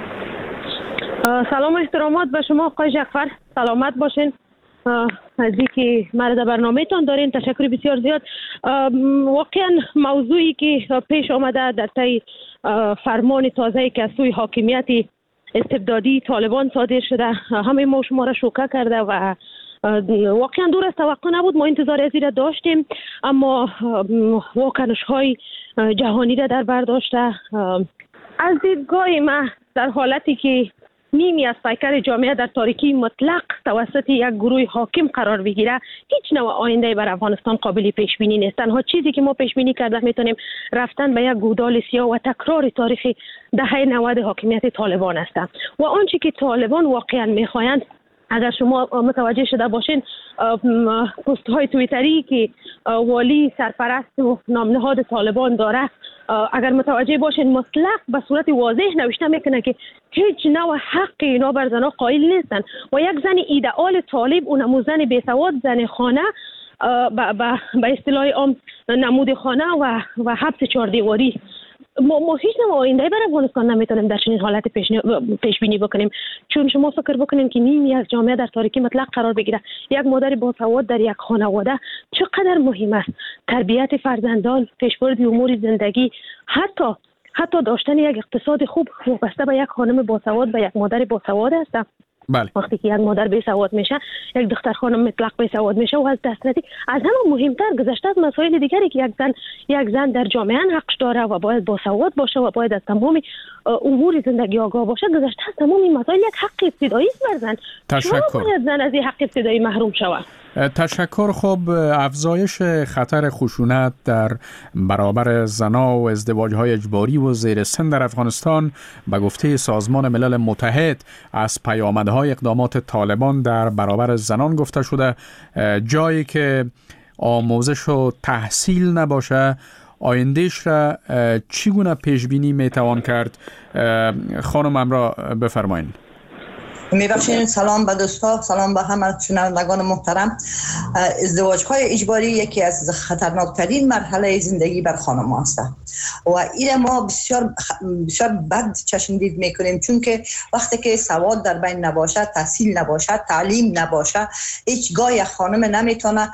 سلام و احترامات به شما آقای جعفر، سلامت باشین. از اینکه مرا در برنامه‌تان دارین تشکر بسیار زیاد. واقعا موضوعی که پیش آمده در طی فرمان تازه‌ای که از سوی حاکمیت استبدادی طالبان صادر شده همه ما شما را شوکه کرده و واقعا دور از توقع نبود. ما انتظار از این داشتیم، اما واکنش‌های جهانی را در بر داشته. از دیدگاه من در حالتی که نیمی از پیکر جامعه در تاریکی مطلق توسط یک گروه حاکم قرار بگیره، هیچ نوع آینده بر افغانستان قابل پیش بینی نیست. تنها چیزی که ما پیش بینی کرده میتونیم رفتن به یک گودال سیاه و تکرار تاریخ دهه 90 حاکمیت طالبان است. و آنچه که طالبان واقعا میخواهند، اگر شما متوجه شده باشین پست های توییتری که والی سرپرست و نامنهاد طالبان داره، اگر متوجه باشین مطلق به صورت واضح نوشته میکنه که هیچ نوع حق اینا بر زنها قائل نیستن و یک زن ایدئال طالب، اونم زن بیسواد، زن خانه، به اصطلاح عام نمود خانه و حبس 4 دیواری. ما هیچ نوع آینده برای افغانستان نمیتونیم در چنین حالت پیش بینی بکنیم، چون شما فکر بکنیم که نیمی از جامعه در تاریکی مطلق قرار بگیره. یک مادر باسواد در یک خانواده چقدر مهم است. تربیت فرزندان، پیشبرد امور زندگی، حتی داشتن یک اقتصاد خوب وابسته به یک خانم باسواد و یک مادر باسواد است. بله. وقتی که یک مادر بی سواد میشه، یک دختر خانم مطلق بی سواد میشه و از دسترسی از همه مهمتر گذشته از مسائل دیگری که یک زن در جامعه حقش داره و باید با سواد باشه و باید از تمام امور زندگی آگاه باشه، گذشته از تمام این مسائل یک حق ابتدایی است بر زن. تشکر. چرا باید زن از این حق ابتدایی محروم شود؟ تشکر. خب افزایش خطر خشونت در برابر زنا و ازدواج‌های اجباری و زیر سن در افغانستان به گفته سازمان ملل متحد از پیامدهای اقدامات طالبان در برابر زنان گفته شده. جایی که آموزش و تحصیل نباشه، آیندهش را چگونه پیش بینی میتوان کرد؟ خانم امرا بفرمایید. میبخشین. سلام به دوستا، سلام به همه شنوندگان محترم. ازدواج‌های اجباری یکی از خطرناکترین مرحله زندگی بر خانم است و این ما بسیار بد چشمدید میکنیم، چون که وقتی که سواد در بین نباشه، تحصیل نباشه، تعلیم نباشه، هیچگاه یک خانم نمیتونه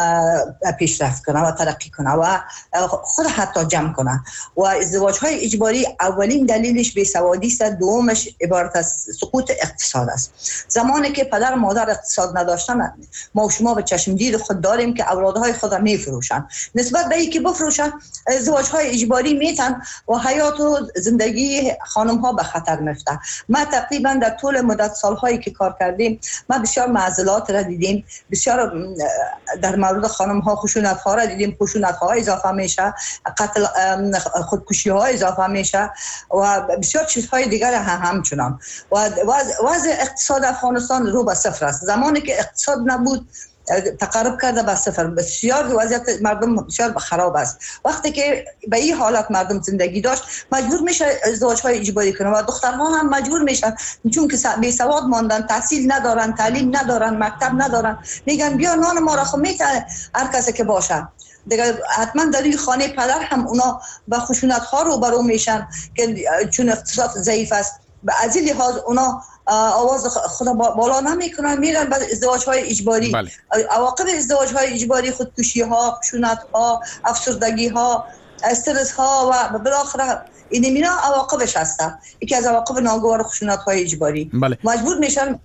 پیشرفت کنه و ترقی کنه و خود حتی جمع کنه. و ازدواج‌های اجباری اولین دلیلش بیسوادی است، دومش عبارت از سقوط اقتصاد است. زمانی که پدر و مادر اقتصاد نداشتن، ما و شما به چشم دید خود داریم که اولادهای خود را میفروشن. نسبت به اینکه بفروشن، ازدواج‌های اجباری میتن و حیات و زندگی خانم ها به خطر میفته. ما تقریبا در طول مدت سالهایی که کار کردیم، ما بسیار معضلات را دیدیم، بسیار در مورد خانم ها خشونت ها را دیدیم، خشونت ها اضافه میشه، قتل، خودکشی ها اضافه میشه و بسیار چیزهای دیگر همچنان. و وضع اقتصاد افغانستان رو به صفر است. زمانی که اقتصاد نبود، تقرب کرده به صفر. بسیار وضعیت مردم بسیار خراب است. وقتی که به این حالت مردم زندگی داشت، مجبور میشه ازدواج‌های اجباری کنه و دخترها هم مجبور میشن، چون که بی سواد ماندن، تحصیل ندارن، تعلیم ندارن، مکتب ندارن، میگن بیا نان ما را خو میتونه هر کسی که باشه. دیگه حتما در این خانه پدر هم اونا به خشونت ها رو برو میشن که چون اقتصاد ضعیف است. از این لحاظ اونا آواز خود بالا نمیکنن، میرن به ازدواج‌های اجباری. بله. عواقب ازدواج‌های اجباری خودکشی‌ها، خشونت‌ها، افسردگی‌ها، استرس‌ها و بالاخره این مینا عواقبش هستن. یکی از عواقب ناگوار خشونت‌های اجباری. بله. مجبور میشن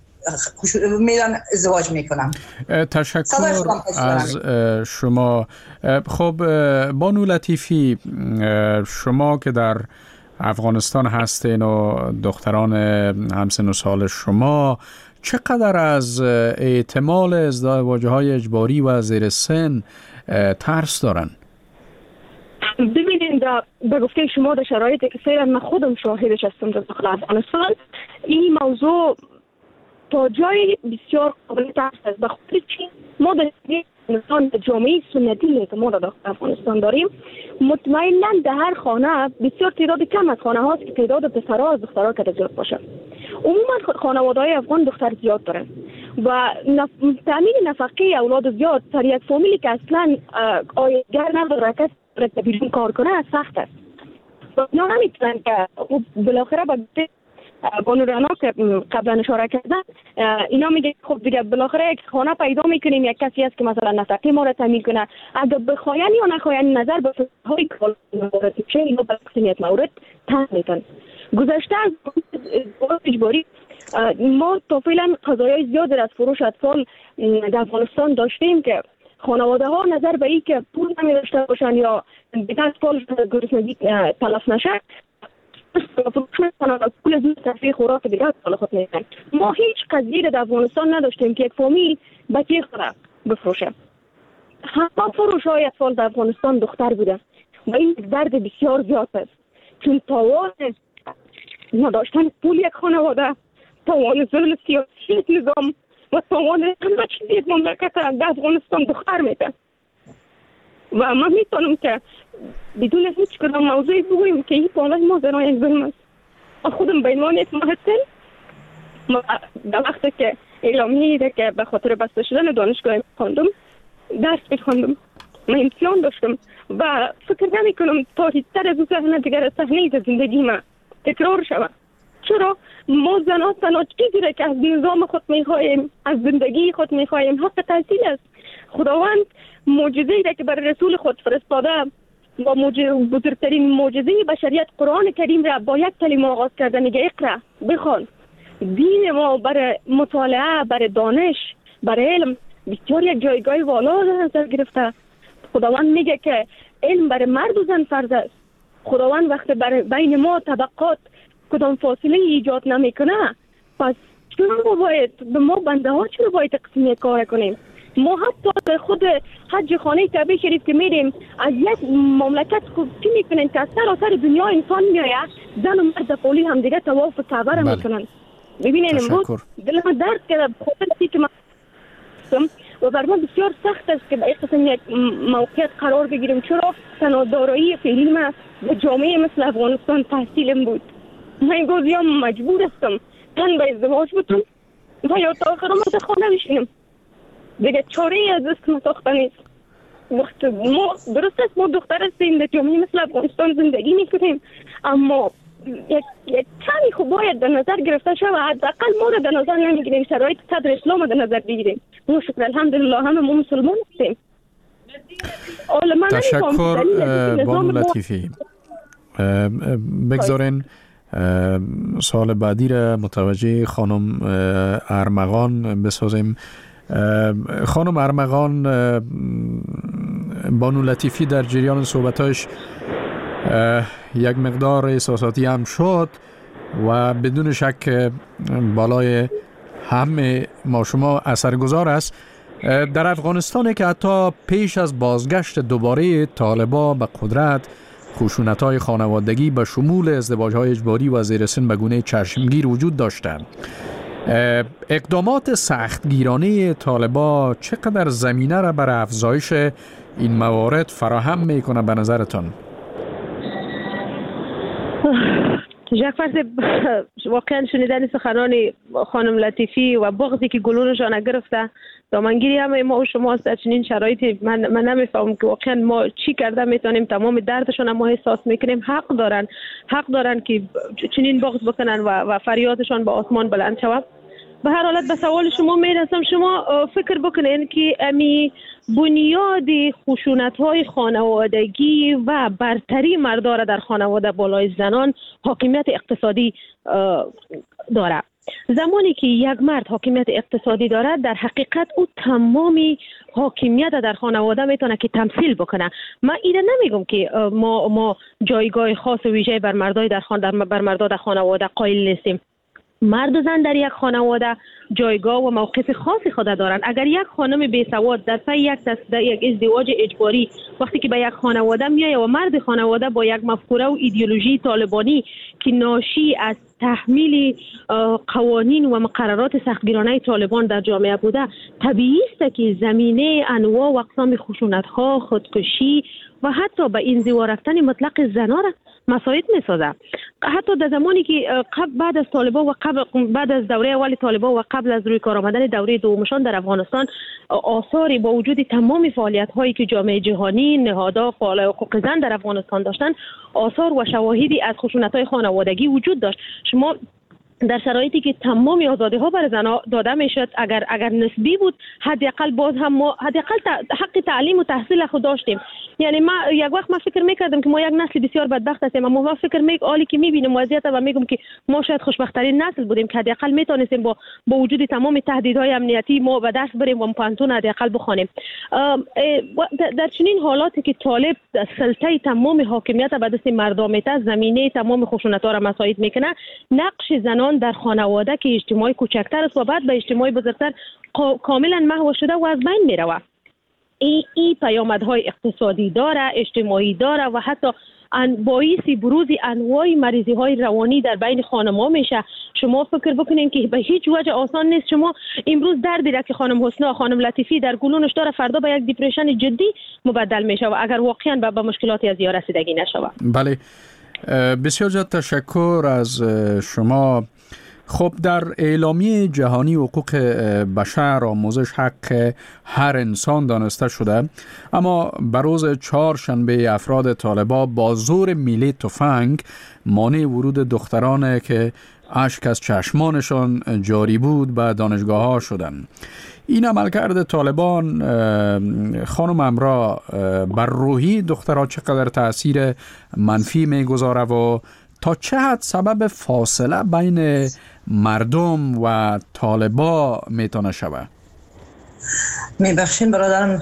میرن ازدواج میکنن. تشکر از شما. خب بانو لطیفی، شما که در افغانستان هستین و دختران همسن و سال شما چقدر از احتمال ازدواج‌های اجباری و زیر سن ترس دارن؟ ببینید، به گفته شما در شرایطی که فعلا من خودم شاهدش هستم در داخل افغانستان، این موضوع تا جای بسیار قابل ترس است. به خاطر چی؟ ما در جامعه سنتی که ما در افغانستان داریم، مطمئناً در هر خانه بسیار تعداد کم از خانه هاست که تعداد پسرها از دخترها که زیاد باشه. عموما خانواده‌های افغان دختر زیاد دارن و تامین نفقه اولاد زیاد در یک فامیلی که اصلا آیدگر نداره، کس که بیرون کار کنه سخت است. و اینا نمیتونن که بالاخره بانو رنا که قبلا اشاره کردن، اینا میگه خب دیگه بالاخره یک خانه پیدا میکنیم، یک کسی هست که مثلا نفقه ما را تامین کنه. اگر بخواین یا نخواین نظر به های کالتی چه اینا به قسمیت مورد تن میتن. گذشته از ازدواج اجباری ما تا فعلا قضایای زیادی از فروش اطفال در افغانستان داشتیم که خانواده ها نظر به این که پول نمی داشته باشن یا دیگه اطفال گرسنگی تلف نشه پول زود تفریح خوراک دیگه اطفال خود میدن. ما هیچ قضیه در افغانستان نداشتیم که یک فامیل بچه خود بفروشه. همه فروش های اطفال در افغانستان دختر بوده و این درد بسیار زیاد است، چون تاوان نداشتن پول یک خانواده، تاوان ظلم سیاسی نظام و تاوان همه چیز یک مملکت در افغانستان دختر میده. و من میتونم که بدون هیچ کدام موضوعی بگویم که این پالای ما زنای یک ظلم است. من خودم به عنوان یک محصل در وقتی که اعلامیه ده که به خاطر بسته شدن دانشگاه خواندم درس بخواندم، من امتحان داشتم و فکر نمی کنم تاریک‌تر از اون صحنه دیگر صحنه زندگی من تکرار شود. چرا ما زنان تنها چیزی را که از نظام خود میخواهیم، از زندگی خود میخواهیم حق تحصیل است. خداوند معجزه‌ای را که بر رسول خود فرستاده و بزرگترین معجزه بشریت قرآن کریم را با یک کلمه آغاز کرده، میگه اقرا، بخوان. دین ما برای مطالعه، برای دانش، برای علم بسیار یک جایگاه والا در نظر گرفته. خداوند میگه که علم برای مرد و زن فرض است. خداوند وقتی بین ما طبقات کدام فاصله ایجاد نمیکنه، پس چرا باید به ما بنده ها چرا باید تقسیم کار کنیم؟ ما حتی در خود حج خانه کعبه شریف که میریم از یک مملکت چی میکنن که از سراسر دنیا انسان میآید، زن و مرد قولی هم دیگه طواف کعبه را میکنن. ببینین امروز دل من درد کرده بخاطر که من و بر ما بسیار سخت است که به قسم یک موقعیت قرار بگیریم. چرا تنها دارایی فعلی ما به جامعه مثل افغانستان تحصیلم بود. من گوزی هم مجبور هستم تن به ازدواج بودم و یا تا آخر ما خانه بشینم دیگه، چاره ای از دست ساخته نیست. وقت ما درست است ما دختر هستیم در جامعه مثل افغانستان زندگی میکنیم، اما یک کمی خوب باید در نظر گرفته شد و حداقل ما را در نظر نمیگیریم، شرایط صدر اسلام را در نظر بگیریم. ما شکر الحمدلله همه ما مسلمان هستیم. تشکر بانو لطیفی. بگذارین سال بعدی را متوجه خانم ارمغان بسازیم. خانم ارمغان، بانو لطیفی در جریان صحبتاش یک مقدار احساساتی هم شد و بدون شک بالای همه ما شما اثرگذار است. در افغانستان که حتی پیش از بازگشت دوباره طالبان به قدرت، خشونت‌های خانوادگی به شمول ازدواج‌های اجباری و زیر سن به گونه چشمگیر وجود داشتند. اقدامات سختگیرانه طالبان چقدر زمینه را برای افزایش این موارد فراهم میکنه به نظرتان؟ جعفر، واقعا شنیدن سخنان خانم لطیفی و بغضی که گلونشان گرفته دامنگیری همه ما و شما است. در چنین شرایطی من نمیفهمم که واقعا ما چی کرده میتونیم تمام دردشان ما احساس میکنیم. حق دارن که چنین بغض بکنن و فریادشان به آسمان بلند شود. به هر حالت به سوال شما میرسم، شما فکر بکنین که امی بنیاد خشونت‌های خانوادگی و برتری مرداره در خانواده بالای زنان حاکمیت اقتصادی داره. زمانی که یک مرد حاکمیت اقتصادی دارد، در حقیقت او تمامی حاکمیت در خانواده میتونه که تمثیل بکنه. من اینا نمیگم که ما جایگاه خاص و ویژه بر مردای در خانواده قائل نیستیم. مرد و زن در یک خانواده جایگاه و موقف خاصی خود دارند. اگر یک خانم بیسواد در پی یک ازدواج اجباری وقتی که به یک خانواده میایه و مرد خانواده با یک مفکوره و ایدئولوژی طالبانی که ناشی از تحمیل قوانین و مقررات سختگیرانه طالبان در جامعه بوده، طبیعی است که زمینه انواع و اقسام خشونت‌ها، خودکشی و حتی به انزوا رفتن مطلق زنان را مساعد می‌سازد. حتی در زمانی که بعد از طالبان و بعد از دوره اول طالبان و قبل از روی کار آمدن دوره دومشان در افغانستان، آثاری با وجود تمام فعالیت‌هایی که جامعه جهانی، نهادها فعال حقوق زن در افغانستان داشتند، آثار و شواهدی از خشونت‌های خانوادگی وجود داشت. شما در شرایطی که تمام آزادی‌ها برای زن‌ها داده میشد، اگر نسبی بود، حداقل باز هم ما حداقل حق تعلیم و تحصیل خود داشتیم. یعنی ما یک وقت ما فکر میکردم که ما یک نسل بسیار بدبخت هستیم، اما ما فکر حالی که میبینم وضعیت و میگم که ما شاید خوشبخت‌ترین نسل بودیم که حداقل میتونستیم با وجود تمام تهدیدهای امنیتی ما به درس بریم و پانتون حداقل بخوانیم. در چنین حالاتی که طالب سلطه تمام حاکمیت به دست مردم میته، زمینه تمام خشونت‌ها را مساعد میکنه، نقش زنان در خانواده که اجتماعی کوچکتر است و بعد به اجتماعی بزرگتر کاملا محو شده و از بین میروه. این پیامدهای اقتصادی داره، اجتماعی داره و حتی باعث بروز انواع مریضی های روانی در بین خانم‌ها میشه. شما فکر بکنین که به هیچ وجه آسان نیست شما امروز دردی را که خانم حسنا، خانم لطیفی در گلونش داره فردا به یک دیپرشن جدی مبدل میشه و اگر واقعا به مشکلاتی از یا رسیدگی نشود. بله، بسیار زیاد تشکر از شما. خب در اعلامیه جهانی حقوق بشر آموزش حق هر انسان دانسته شده، اما بر روز چهارشنبه افراد طالبان با زور میله تفنگ مانع ورود دختران که اشک از چشمانشان جاری بود به دانشگاه ها شدند. این عملکرد طالبان خانم امرا بر روحی دخترها چقدر تأثیر منفی میگذاره و تا چه حد سبب فاصله بین مردم و طالبا میتونه شود؟ میبخشین برادرم،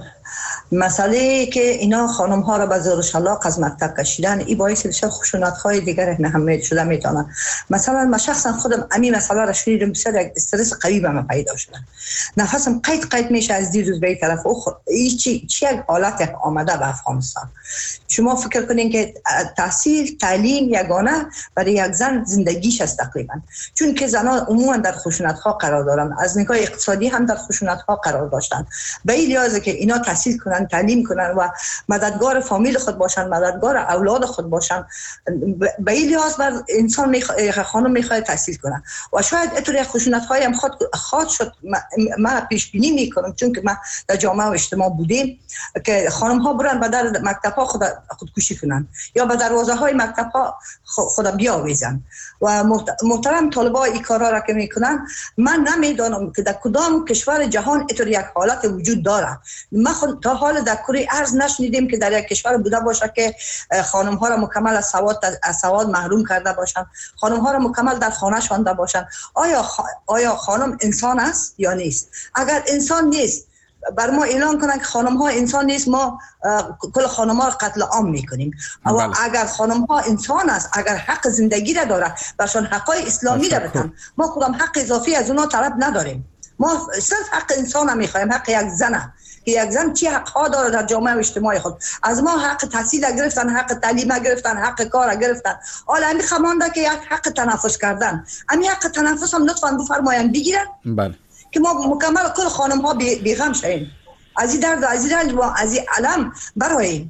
مسئله که اینا خانم ها را به زور شلاق از مکتب کشیدن، این باعث بسیار خشونت های دیگر هم شده میتونه. مثلا من شخصا خودم همین مسئله را شنیدم، بسیار یک استرس قوی به من پیدا شده، نفسم قید میشه از دیروز به این طرف. چی یک حالت آمده به افغانستان. شما فکر کنین که تحصیل، تعلیم یگانه برای یک زن زندگیش است تقریبا، چون که زنان عموما در خشونت ها قرار دارن، از نگاه اقتصادی هم در خشونت ها قرار داشتن. به این لحاظ که اینا تحصیل کنن، تعلیم کنن و مددگار فامیل خود باشن، مددگار اولاد خود باشن، به این لحاظ بر انسان خانم میخواد تحصیل کنه و شاید اینطوری خشونت های هم خواهد شد. من پیش بینی میکنم، چون که ما در جامعه و اجتماع بودیم که خانم ها برن به در مکتب ها خودکشی کنن یا به دروازه های مکتب ها خود بیاویزن و محترم طالبا این کارا را که میکنن، من نمیدانم که در کدام کشور جهان اینطور یک حالت وجود داره. ما تا حال در کره ارض نشنیدیم که در یک کشور بوده باشه که خانم ها را مکمل از سواد محروم کرده باشن، خانم ها را مکمل در خانه شانده باشن. آیا خانم انسان است یا نیست؟ اگر انسان نیست بر ما اعلان کنن که خانم ها انسان نیست، ما کل خانم ها را قتل عام میکنیم. اما اگر خانم ها انسان است، اگر حق زندگی را داره، برشان حقای اسلامی را بدن، ما کدام حق اضافی از اونا طلب نداریم. ما صرف حق انسان را میخوایم، حق یک زنه که یک زن چی حق ها داره در جامعه و اجتماع خود. از ما حق تحصیل گرفتن، حق تعلیم گرفتن، حق کار گرفتن. حالا همین خمانده که یک حق تنفس کردن، همین حق تنفس هم لطفاً بفرمایند بگیرن. بله، که ما مکمل کل خانم ها بیغم شدیم از این درد و از این رنج و از این علم براییم.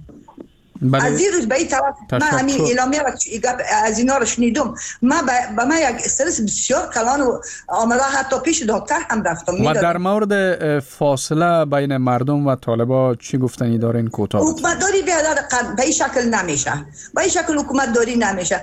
از این روز به این طرف من همین اعلامیه از اینا رو شنیدم، من به من یک استرس بسیار کلان و آمده، حتی پیش دکتر هم رفتم. و در مورد فاصله بین مردم و طالبا چی گفتنی دارین کوتاه؟ حکومت داری به این شکل نمیشه، به این شکل حکومت داری نمیشه.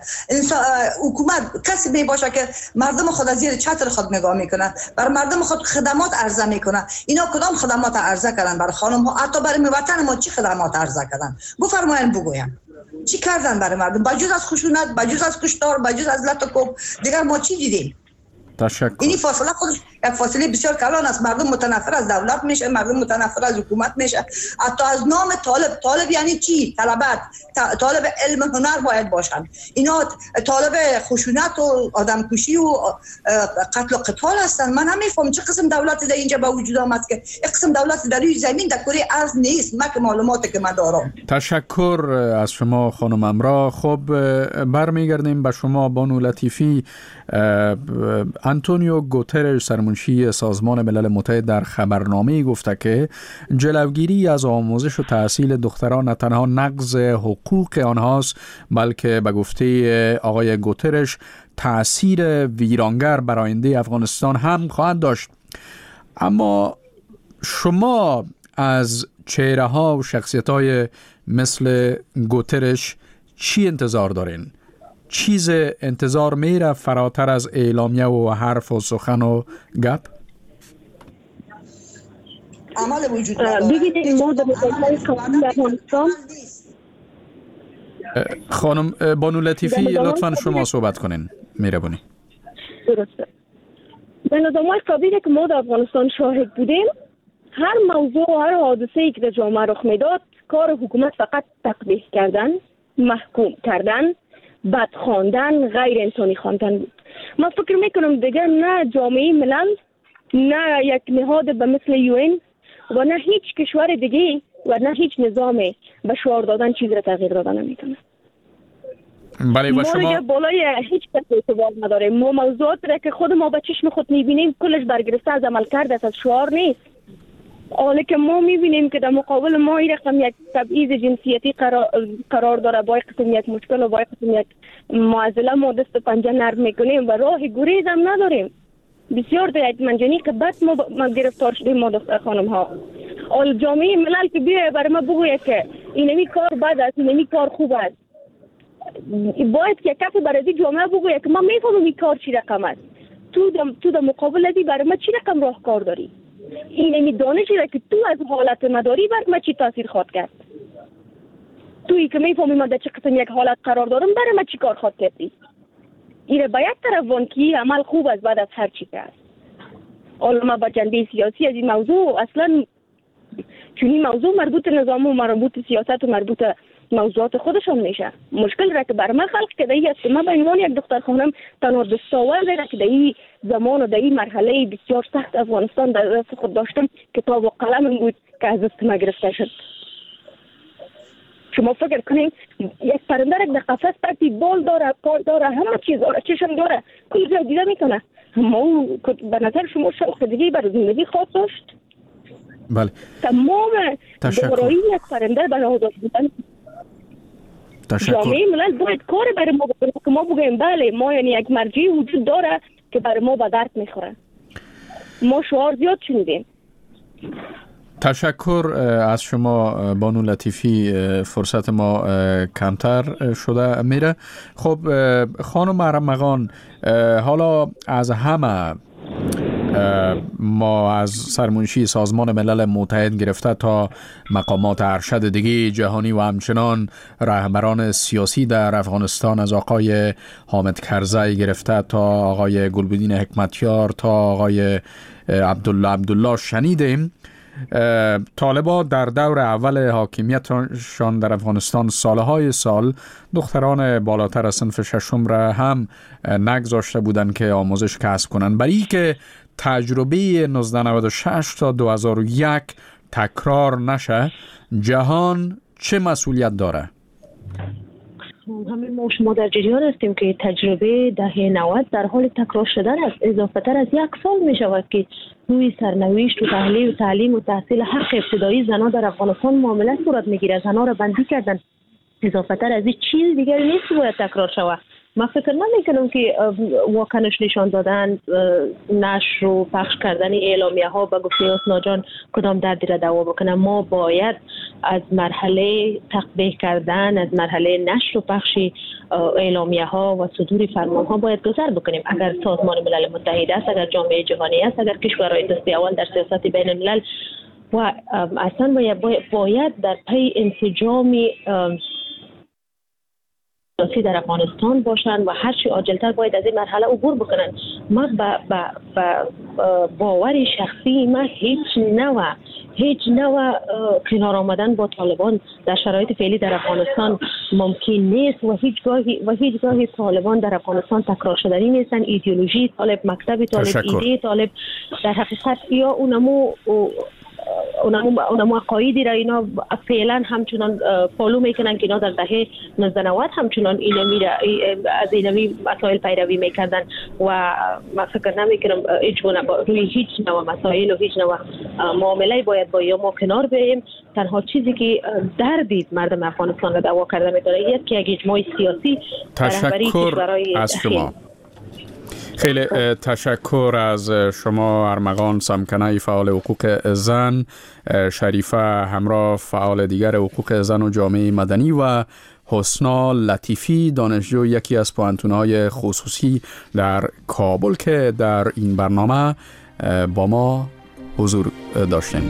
حکومت کسی می باشه که مردم خود از زیر چتر خود نگاه میکنه، بر مردم خود خدمات عرضه میکنه. اینا کدام خدمات عرضه کردن برای خانم ها؟ حتی برای وطن ما چی خدمات عرضه کردن؟ بفرمایید بگویم چی کردن برای مردم؟ بجز از خشونت، بجز از کشتار، بجز از لط و کوب، دیگر ما چی دیدیم؟ تشکر. این فاصله خودش یک فاصله بسیار کلان است. مردم متنفر از دولت میشه، مردم متنفر از حکومت میشه، حتی از نام طالب. طالب یعنی چی؟ طالب علم هنر باید باشن. اینا طالب خشونت و آدم کشی و قتل و قتال هستن. من نمیفهم چه قسم دولتی در اینجا به وجود آمد که یک قسم دولتی در روی زمین در کره ارض نیست. من که معلوماتی که من دارم. تشکر از شما خانم امرا. خب برمیگردیم به شما بانو لطیفی. آنتونیو گوترش سرمنشی سازمان ملل متحد در خبرنامه‌ای گفته که جلوگیری از آموزش و تحصیل دختران نه تنها نقض حقوق آنهاست، بلکه به گفته آقای گوترش تأثیر ویرانگر بر آینده افغانستان هم خواهد داشت. اما شما از چهره‌ها و شخصیت‌های مثل گوترش چی انتظار دارین؟ چیز انتظار میره فراتر از اعلامیه و حرف و سخن و گپ؟ عمل وجود نداره. ببینید ما در افغانستان خانم بانو لطیفی لطفاً شما صحبت کنین. مهربانی. درسته. به نظام‌های سابقی که ما در افغانستان شاهد بودیم، هر موضوع و هر حادثه‌ای که در جامعه رخ میداد، کار حکومت فقط تقبیح کردن، محکوم کردن، بد خواندن، غیر انسانی خواندن بود. من فکر میکنم دیگه نه جامعه ملل، نه یک نهاد به مثل UN و نه هیچ کشور دیگه و نه هیچ نظامی به شعار دادن چیز را تغییر دادن نمیتونه. بله و شما ما بالای هیچ کس اعتبار نداریم. ما موضوعات را که خود ما به چشم خود میبینیم کلش برگرفته از عمل کرده از شعار نیست. حالی که ما میبینیم که در مقابل ما این رقم یک تبعیض جنسیتی قرار داره، با قسم یک مشکل و با قسم یک معضله ما دست پنجه نرم میکنیم و راه گریز هم نداریم. بسیار در یک منجنی که بس ما گرفتار شدیم ما دختر خانم ها. اول جامعه ملل که بیایه برای ما بگویه که اینمی کار بد است، اینمی کار خوب است، باید که کسی برای جامعه بگویه که ما میفهمم این کار چی رقم است، تو در مقابل ازی برای ما چی رقم راهکار داری، اینمی دانشی را که تو از حالت مداری برای ما چی تاثیر خواهد کرد، تویی که میفهمی ما در چه قسم یک حالت قرار دارم برای ما چی کار خواهد کردی. این با یک طرف وانکی عمل خوب است بعد از هر چی که است. حالا ما با جنبه سیاسی از این موضوع اصلا چون این موضوع مربوط نظام و مربوط سیاست و مربوط موضوعات خودشان میشه. مشکل را که بر من خلق کرده است که من به عنوان یک دختر خانم تنها دستاورد را که در این زمان و در این مرحله بسیار سخت افغانستان در دست خود داشتم کتاب و قلم بود که از دست ما گرفته شد. شما فکر کنید یک پرنده را در قفس پرتی بال داره، پا داره، همه چیز داره، چشم داره، کل جا دیده میکنه. اما به نظر شما شوق دیگه برای زندگی خواهد داشت؟ بله. تمام دارایی یک پرنده برای آزاد بودن. جامعه ملل باید کار برای ما بکنه که ما بگیم بله ما یعنی یک مرجعی وجود داره که برای ما به درد میخوره. ما شعار زیاد شنیدیم. تشکر از شما بانو لطیفی. فرصت ما کمتر شده میره. خب خانم ارمغان، حالا از همه ما از سرمنشی سازمان ملل متحد گرفته تا مقامات ارشد دیگه جهانی و همچنان رهبران سیاسی در افغانستان از آقای حامد کرزی گرفته تا آقای گلبدین حکمتیار تا آقای عبدالله شنیدیم. طالبا در دور اول حاکمیتشان در افغانستان سالهای سال دختران بالاتر از صنف ششم را هم نگذاشته بودند که آموزش کسب کنند. برای که تجربه 1996 تا 2001 تکرار نشه، جهان چه مسئولیت داره؟ همین ما شما در جریان هستیم که تجربه دهه 90 در حال تکرار شدن است. اضافه تر از 1 سال می شود که روی سرنوشت و تعلیم و تحصیل حق ابتدایی زنان در افغانستان معامله صورت میگیره. زنان را بندی کردن. اضافه تر از این چیز دیگر نیست که باید تکرار شود. من فکر نمی‌کنم که واکنش نشان دادن، نشر و پخش کردن اعلامیه ها به گفته حسنا جان کدام دردی را دوا بکنه. ما باید از مرحله تقبیح کردن، از مرحله نشر و پخش اعلامیه ها و صدور فرمان ها باید گذر بکنیم. اگر سازمان ملل متحد است، اگر جامعه جهانی است، اگر کشورهای دست اول در سیاست بین الملل و اصلا باید در پی انسجام سیاسی در افغانستان باشند و هر چی عاجلتر باید از این مرحله عبور بکنن. ما با باور شخصی ما هیچ نوع کنار آمدن با طالبان در شرایط فعلی در افغانستان ممکن نیست و هیچ گاهی طالبان در افغانستان تکرار شدنی نیستن. ایدئولوژی طالب، مکتب طالب، ایده طالب در حقیقت یا اونمو عقایدی را اینا فعلا همچنان فالو میکنن که اینا در دهه 1990 همچنان از اینمی مسائل پیروی میکردن و من فکر نمیکنم روی هیچ نوع مسائل و هیچ نوع معامله باید با ما کنار بریم. تنها چیزی که دردید مردم افغانستان را دوا کرده میتونه یک اجماع سیاسی. تشکر از شما. خیلی تشکر از شما ارمغان سمکنه فعال حقوق زن، شریفه همراه فعال دیگر حقوق زن و جامعه مدنی و حسنا لطیفی دانشجو یکی از پوهنتون‌های خصوصی در کابل که در این برنامه با ما حضور داشتیم.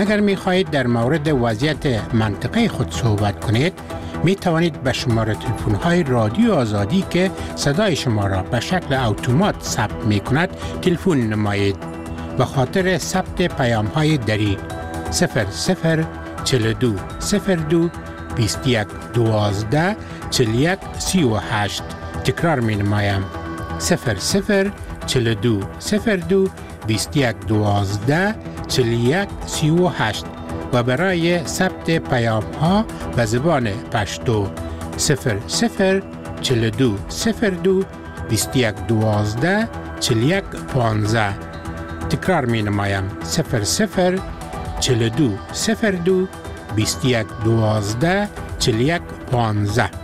اگر می خواهید در مورد وضعیت منطقه خود صحبت کنید می توانید به شماره تلفن های رادیو آزادی که صدای شما را به شکل اتومات ثبت می کند تلفن نمایید. به خاطر ثبت پیام های دری 00 42 02 21 12 41 38. تکرار می نمایم 00 42 02 21 12 41 38 و برای ثبت پیام ها به زبان پشتو 00 42 02 21 12 41 15. تکرار می نمایم 00 42 02 21 12 41 15.